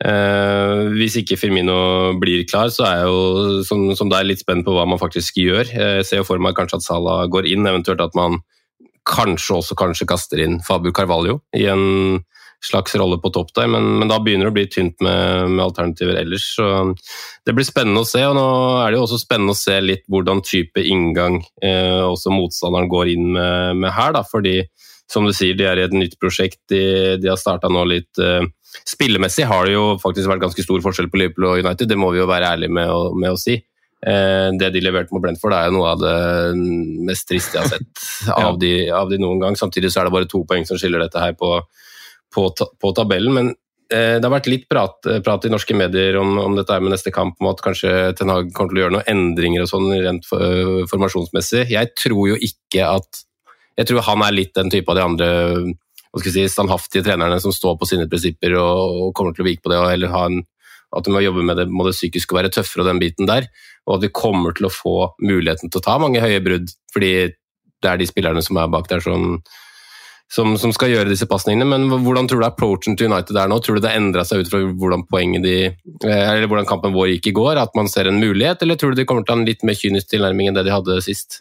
Eh, hvis ikke Firmino blir klar, så er jo som, som det er litt spennende på hva man faktisk gjør. Jeg ser jo for meg kanskje at Salah går inn, eventuelt at man kanskje også kanskje kaster inn Fabio Carvalho i en slags rolle på topp der, men, men da begynner det å bli tynt med, med alternativer ellers. Så det blir spennende å se, og nå er det jo også spennende å se litt hvordan type inngang eh, også motstanderen går inn med, med her, da, fordi som du sier, de er i et nytt prosjekt, de, de har startet nå litt eh, spillemessig har det jo faktisk vært ganske stor forskjell på Liverpool og United, det må vi jo være ærlige med å, med å si. Det de leverte mot Brentford er jo noe av det mest triste jeg har sett av, de, av de noen gang. Samtidig så er det bare to poeng som skiller dette her på, på, på tabellen, men eh, det har vært litt prat, prat i norske medier om, om dette her med neste kamp, om at kanskje Ten Hag kommer til å gjøre noen endringer og sånn rent for, formasjonsmessig. Jeg tror jo ikke at jeg tror han er litt den type av de andre, hva skal jeg si, standhaftige trenerne som står på sine prinsipper og, og kommer til å vike på det, og heller ha en at de må jobbe med det, må det psykisk være tøffere og den biten der, og at vi kommer til å få muligheten til å ta mange høye brudd, fordi det er de spillerne som er bak der som, som, som skal gjøre disse passningene. Men hvordan tror du approachen til United er nå? Tror du det endret seg ut fra hvordan poenget de, eller hvordan kampen vår gikk i går, at man ser en mulighet, eller tror du de kommer til å ha en litt mer kynisk tilnærming enn det de hadde sist?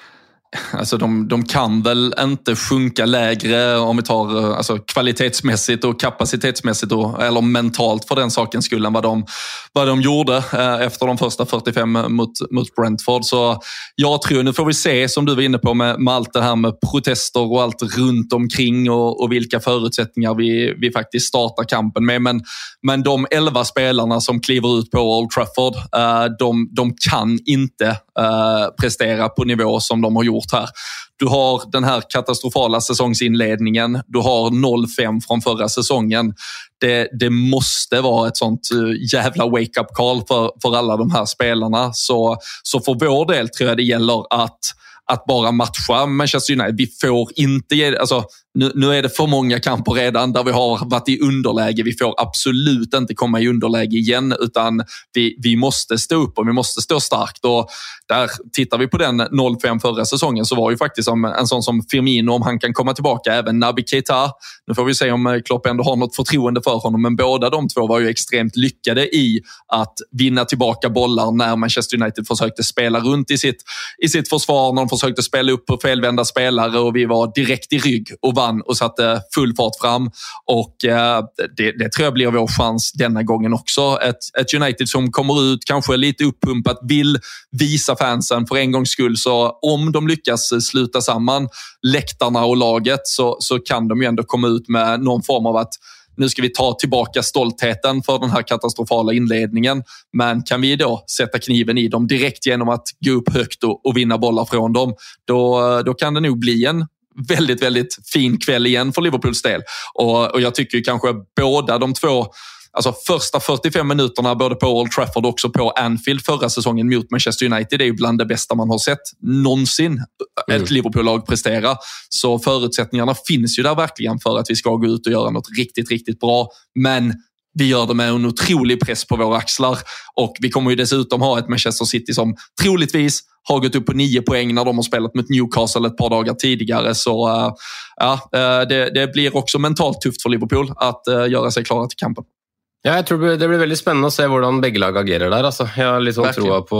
Alltså de, de kan väl inte sjunka lägre om vi tar alltså, kvalitetsmässigt och kapacitetsmässigt och, eller mentalt för den sakens skull än vad de, vad de gjorde eh, efter de första fyrtiofem mot, mot Brentford. Så jag tror, nu får vi se som du var inne på med, med allt det här med protester och allt runt omkring och, och vilka förutsättningar vi, vi faktiskt startar kampen med. Men, men de elva spelarna som kliver ut på Old Trafford, eh, de, de kan inte eh, prestera på nivå som de har gjort här. Du har den här katastrofala säsongsinledningen. Du har noll fem från förra säsongen. Det, det måste vara ett sånt jävla wake-up call för, för alla de här spelarna. Så, så för vår del tror jag det gäller att att bara matcha Manchester United. Vi får inte ge, alltså, nu, nu är det för många kamper redan där vi har varit i underläge. Vi får absolut inte komma i underläge igen, utan vi, vi måste stå upp och vi måste stå starkt. Och där tittar vi på den noll fem förra säsongen, så var ju faktiskt en, en sån som Firmino, om han kan komma tillbaka, även Naby Keita. Nu får vi se om Klopp ändå har något förtroende för honom, men båda de två var ju extremt lyckade i att vinna tillbaka bollar när Manchester United försökte spela runt i sitt, i sitt försvar, när de försökte spela upp på felvända spelare, och vi var direkt i rygg och vann och satte full fart fram. Och eh, det, det tror jag blir vår chans denna gången också. Ett, ett United som kommer ut kanske lite uppumpat, vill visa fansen för en gångs skull, så om de lyckas sluta samman läktarna och laget, så, så kan de ju ändå komma ut med någon form av att nu ska vi ta tillbaka stoltheten för den här katastrofala inledningen. Men kan vi då sätta kniven i dem direkt genom att gå upp högt och, och vinna bollar från dem, då, då kan det nog bli en väldigt, väldigt fin kväll igen för Liverpools del. Och, och jag tycker kanske båda de två, alltså första fyrtiofem minuterna både på Old Trafford och också på Anfield förra säsongen mot Manchester United, det är ju bland det bästa man har sett någonsin ett mm. Liverpool-lag prestera. Så förutsättningarna finns ju där verkligen för att vi ska gå ut och göra något riktigt, riktigt bra. Men vi gör det med en otrolig press på våra axlar, och vi kommer ju dessutom ha ett Manchester City som troligtvis har gått upp på nio poäng när de har spelat mot Newcastle ett par dagar tidigare. Så uh, ja, uh, det, det blir också mentalt tufft för Liverpool att uh, göra sig klara till kampen. Ja, jeg tror det blir veldig spennende å se hvordan begge lag agerer der. Altså. Jeg har litt sånn troa på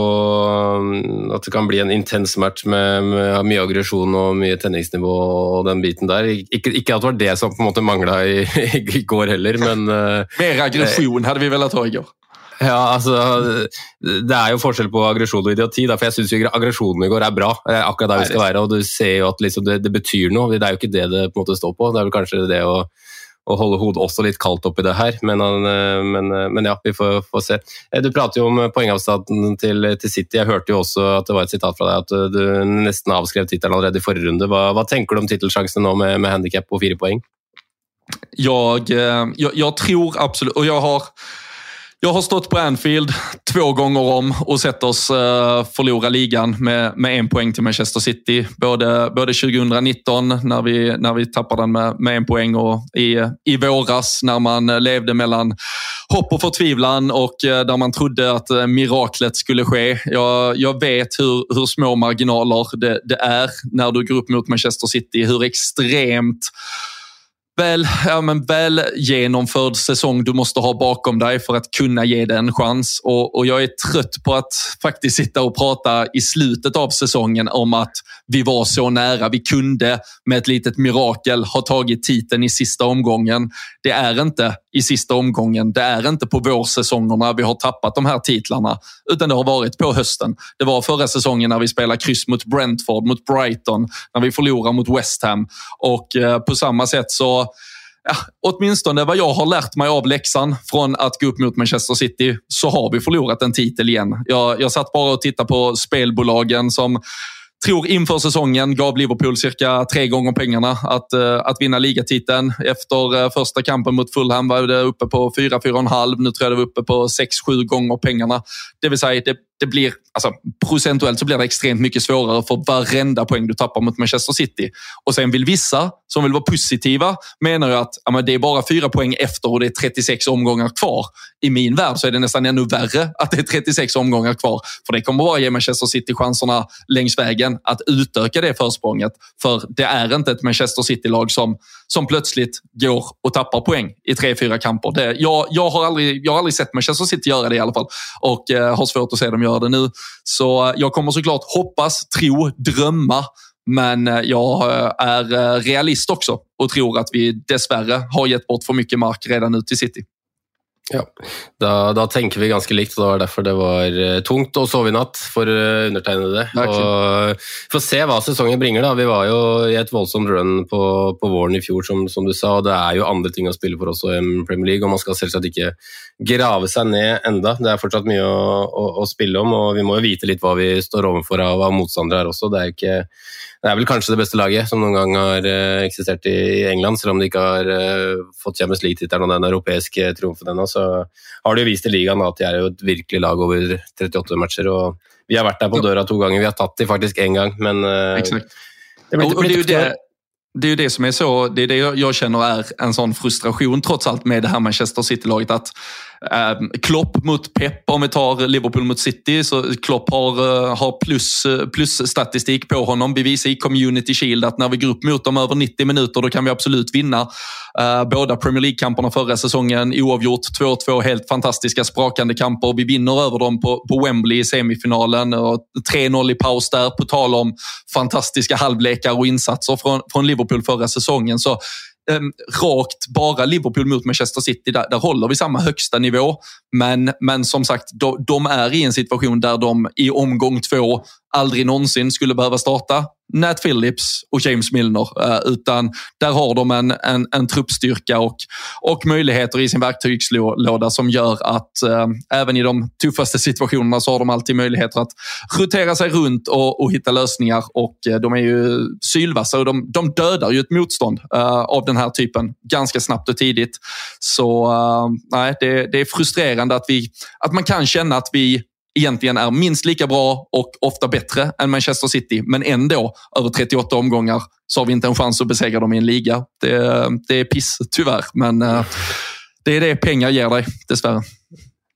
at det kan bli en intens match med, med mye aggresjon og mye tenningsnivå og den biten der. Ikke, ikke at det var det som på en måte manglet i, i går heller, men... Mer aggresjon hadde vi velat ha i går. Ja, altså, det er jo forskjell på aggresjon og idioti, da, for jeg synes jo aggresjonen i går er bra, akkurat der vi skal være, og du ser jo at liksom, det, det betyr noe. Det er jo ikke det det på en måte står på, det er vel kanskje det å og holde hodet også litt kaldt opp i det her, men, men, men ja, vi får, får se. Du prater jo om poengavstanden til, til City, jeg hørte jo også at det var et sitat fra deg, at du nesten avskrev titelen allerede i forrige runde. Hva, hva tenker du om titelschansene nå med, med handicap på fire poäng? Jag, jag, jag tror absolut, och jag har Jag har stått på Anfield två gånger om och sett oss uh, förlora ligan med, med en poäng till Manchester City. Både, både tjugonitton när vi, när vi tappade den med, med en poäng och i, i våras när man levde mellan hopp och förtvivlan och uh, där man trodde att uh, miraklet skulle ske. Jag, jag vet hur, hur små marginaler det, det är när du går upp mot Manchester City. Hur extremt Väl, ja, men väl genomförd säsong du måste ha bakom dig för att kunna ge det en chans. Och, och jag är trött på att faktiskt sitta och prata i slutet av säsongen om att vi var så nära. Vi kunde med ett litet mirakel ha tagit titeln i sista omgången. Det är inte i sista omgången. Det är inte på vårsäsongerna vi har tappat de här titlarna. Utan det har varit på hösten. Det var förra säsongen när vi spelade kryss mot Brentford, mot Brighton. När vi förlorade mot West Ham. Och eh, på samma sätt så ja, åtminstone vad jag har lärt mig av läxan från att gå upp mot Manchester City så har vi förlorat en titel igen. Jag, jag satt bara och tittade på spelbolagen som tror inför säsongen gav Liverpool cirka tre gånger pengarna att, att vinna ligatiteln. Efter första kampen mot Fulham var det uppe på fyra, fyra och en halv. Nu tror jag det var uppe på sex, sju gånger pengarna. Det vill säga, det, det blir, alltså, procentuellt så blir det extremt mycket svårare för varenda poäng du tappar mot Manchester City. Och sen vill vissa som vill vara positiva menar ju att ja, men det är bara fyra poäng efter och det är trettiosex omgångar kvar. I min värld så är det nästan ännu värre att det är trettiosex omgångar kvar. För det kommer bara ge Manchester City chanserna längs vägen att utöka det försprånget. För det är inte ett Manchester City-lag som, som plötsligt går och tappar poäng i tre, fyra kamper. Det, jag, jag, har aldrig, jag har aldrig sett Manchester City göra det i alla fall. Och eh, har svårt att se dem göra det nu. Så jag kommer såklart hoppas, tro, drömma. Men jag är realist också och tror att vi dessvärre har gett bort för mycket mark redan nu till City. Ja, da, da tenker vi ganske likt, og det var derfor det var tungt å sove i natt for undertegnede. Og for å se hva sesongen bringer da. Vi var jo i et voldsomt run på, på våren i fjor, som, som du sa, og det er jo andre ting å spille for oss i Premier League, og man skal selvsagt ikke grave seg ned enda. Det er fortsatt mye å, å, å spille om, og vi må jo vite litt hva vi står overfor av, av motstandere her også. Det er ikke... Det er vel kanskje det beste laget som noen gang har uh, eksistert i England, selv om de ikke har uh, fått Champions League-tittelen og den europeiske triumfen ennå, så har de jo vist i ligaen at de er jo et virkelig lag over trettioåtta matcher, og vi har vært der på døra to ganger, vi har tatt de faktisk en gang, men uh, det, blir, och det, är ju det, det är ju det som är så, det är det jag känner är en sån frustration trots allt med det här Manchester City-laget, att Klopp mot Pep, om vi tar Liverpool mot City, så Klopp har, har plus, plus statistik på honom. Vi visar i Community Shield att när vi går upp mot dem över nittio minuter då kan vi absolut vinna. Uh, båda Premier League-kamperna förra säsongen oavgjort, två två helt fantastiska sprakande kamper. Vi vinner över dem på, på Wembley i semifinalen och tre noll i paus där, på tal om fantastiska halvlekar och insatser från, från Liverpool förra säsongen. Så Um, rakt bara Liverpool mot Manchester City, där, där håller vi samma högsta nivå, men, men som sagt de, de är i en situation där de i omgång två aldrig någonsin skulle behöva starta Nat Phillips och James Milner, uh, utan där har de en, en, en truppstyrka och, och möjligheter i sin verktygslåda som gör att uh, även i de tuffaste situationerna så har de alltid möjligheter att rotera sig runt och, och hitta lösningar, och uh, de är ju sylvassa och de, de dödar ju ett motstånd uh, av den här typen ganska snabbt och tidigt. Så uh, nej, det, det är frustrerande att, vi, att man kan känna att vi egentligen är minst lika bra och ofta bättre än Manchester City, men ändå över trettioåtta omgångar så har vi inte en chans att besegra dem i en liga. Det, det är piss tyvärr, men uh, det är det pengar ger dig dessvärre.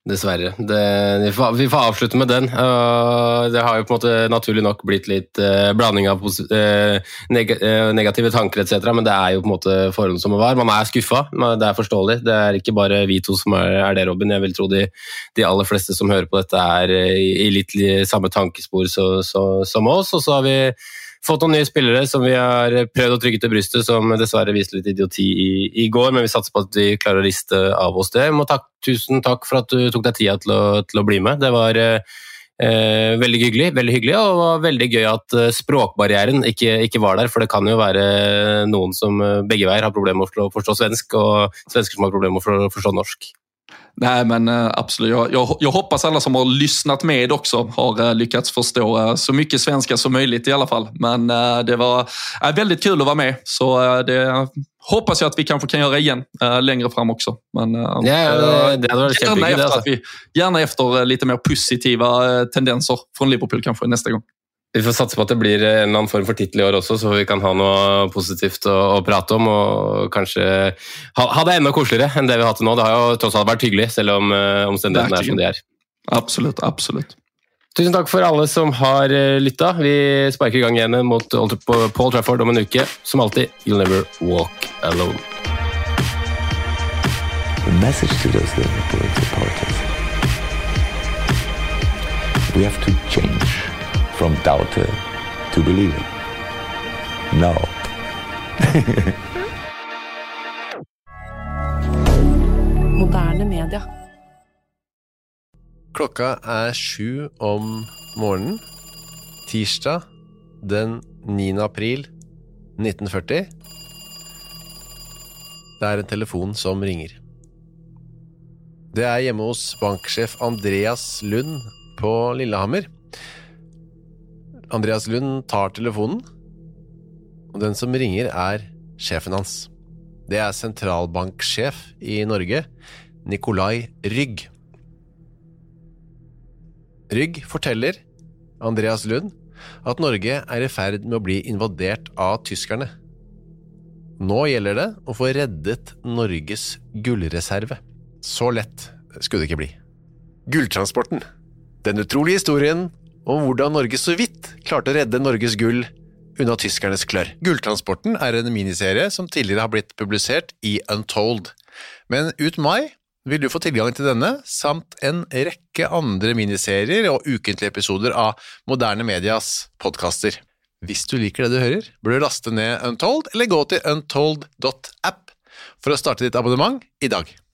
Dessverre. Det, vi, får, vi får avslutte med den. Uh, det har jo på en måte naturlig nok blitt litt uh, blanding av uh, neg uh, negative tanker et cetera, men det er jo på en måte forhånd som det var. Man er skuffa, det er forståelig. Det er ikke bare vi to som er, er det, Robin. Jeg vil tro de, de aller fleste som hører på dette er uh, i, i litt samme tankespor så, så, som oss, og så har vi fått noen nye spillere som vi har prøvd å trygge til brystet, som dessverre viste litt idioti i, i går, men vi satser på at de klarer å riste av oss det. Må takk, tusen takk for at du tok deg tida til å, til å bli med. Det var eh, veldig hyggelig, veldig hyggelig, og det var veldig gøy at språkbarrieren ikke, ikke var der, for det kan jo være noen som begge veier har problemer med å forstå svensk, og svensker som har problemer med å forstå norsk. Nej, men absolut. Jag, jag, jag hoppas alla som har lyssnat med också har lyckats förstå så mycket svenska som möjligt i alla fall. Men det var väldigt kul att vara med. Så det hoppas jag att vi kanske kan göra igen längre fram också. Men ja, det, det hade varit gärna, efter att vi, gärna efter lite mer positiva tendenser från Liverpool kanske nästa gång. Vi får satse på at det blir en eller annen form for titel i år også, så vi kan ha noe positivt å, å prate om, og kanskje ha, ha det enda koseligere enn det vi har hatt nå. Det har jo tross alt vært hyggelig, selv om uh, omstendighetene er som de er. Absolutt, absolutt. Tusen takk for alle som har lyttet. Vi sparker i gang igjen mot Paul Trafford om en uke. Som alltid, you'll never walk alone. The message to those Liverpool supporters. We have to change. From doubter to believer. No. Moderne media. Klokka er sju om morgenen. Tirsdag den niende april nitten førti. Det er en telefon som ringer. Det er hjemme hos banksjef Andreas Lund på Lillehammer. Andreas Lund tar telefonen, og den som ringer er sjefen hans. Det er sentralbanksjef i Norge, Nikolai Rygg. Rygg forteller Andreas Lund at Norge er i ferd med å bli invadert av tyskerne. Nå gjelder det å få reddet Norges gullreserve. Så lett skulle det ikke bli. Gulltransporten. Den utrolige historien om hvordan Norge så vidt klarte å redde Norges gull unna tyskernes klør. Gulltransporten er en miniserie som tidligere har blitt publisert i Untold. Men ut mai vil du få tilgang til denne, samt en rekke andre miniserier og ukentlige episoder av Moderne Medias podcaster. Hvis du liker det du hører, bør du laste ned Untold eller gå til untold dot app for å starte ditt abonnement i dag.